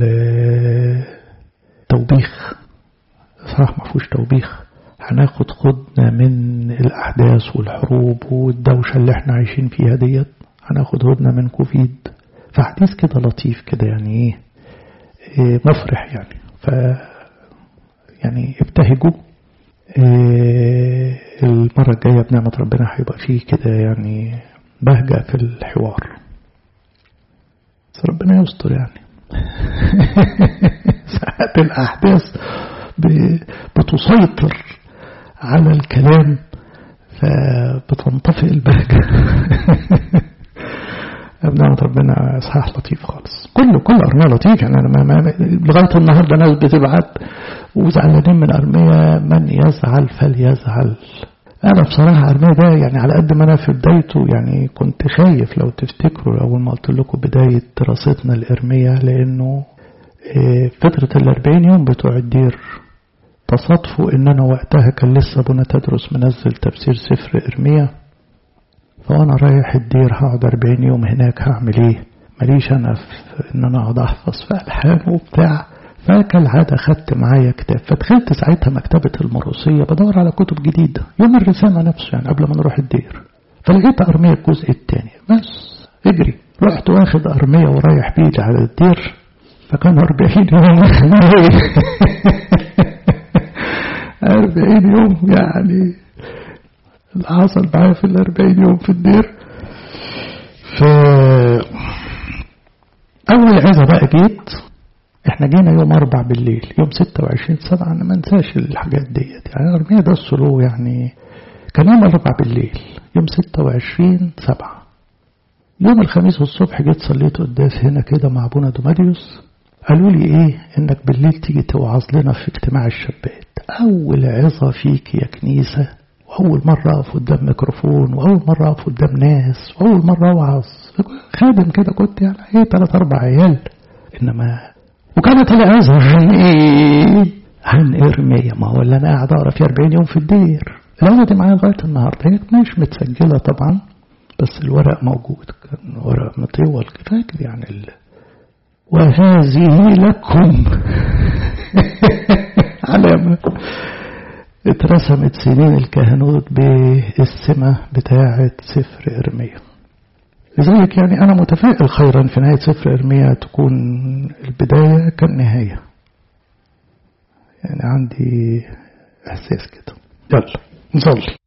Speaker 1: التوبيخ. إصحاح ما فيهوش توبيخ، هناخد هدنة من الأحداث والحروب والدوشة اللي احنا عايشين فيها ديت. هناخد هدنة من كوفيد، فحديث كده لطيف كده يعني مفرح يعني. يعني ابتهجوا. المرة الجاية بنعمة ربنا هيبقى فيه كده يعني بهجة في الحوار، بس ربنا يستر يعني. ساعات الأحداث بتسيطر على الكلام فبتنطفئ البهجة. بنعمة ربنا إصحاح لطيف خالص. كل أرميا لطيف يعني. أنا لغاية النهاردة ناس بتبعت وزعلانين من أرميا. من يزعل فليزعل. أنا بصراحة أرميا ده يعني على قد ما أنا في بدايته يعني كنت خايف لو تفتكروا أول ما قلت لكم بداية دراستنا لأرميا، لأنه فترة 40 يوم بتوع الدير تصادفوا إن أنا وقتها كان لسه بنا تدرس منزل تفسير سفر إرميا. فأنا رايح الدير هقعد 40 يوم هناك هعمل ايه؟ ماليش أنا إن أنا أقعد أحفظ في ألحان وبتاع. فكالعادة خدت معايا كتاب، فدخلت ساعتها مكتبة المروسية بدور على كتب جديدة يوم الرسالة نفسه يعني قبل ما نروح الدير. فلقيت أرميا الجزء الثاني، بس اجري رحت واخد أرميا ورايح بيه على الدير. فكان 40 يوم 40 يوم يعني اللي حصل معايا في 40 يوم في الدير. أول عزة بقى جيت، احنا جينا يوم 4 بالليل يوم 26/7. أنا ما انساش الحاجات ديت يعني. أرميا ده السلو يعني كان يوم 4 بالليل يوم 26/7. يوم الخميس الصبح جيت صليت قداس هنا كده مع ابونا دوماديوس. قالوا لي ايه انك بالليل تيجي توعظ لنا في اجتماع الشابات. أول عظة فيك يا كنيسة، وأول مرة أقف قدام ميكروفون، وأول مرة أقف قدام ناس، وأول مرة أوعظ. خادم كده كنت يعني 3-4 عيال. إنما وكانت العظة عن إيه؟ عن إرميا. ما هو اللي أنا قاعد أقرأ في 40 يوم في الدير. العظة دي معايا لغاية النهاردة. هي مش متسجلة طبعا بس الورق موجود، كان ورق مطول فاكر يعني وهذه لكم علامة اترسمت سنين الكهنوت بالسمة بتاعة سفر إرميا. لذلك يعني أنا متفائل خيرا في نهاية سفر إرميا تكون البداية كالنهاية. يعني عندي إحساس كده. يلا نصلي.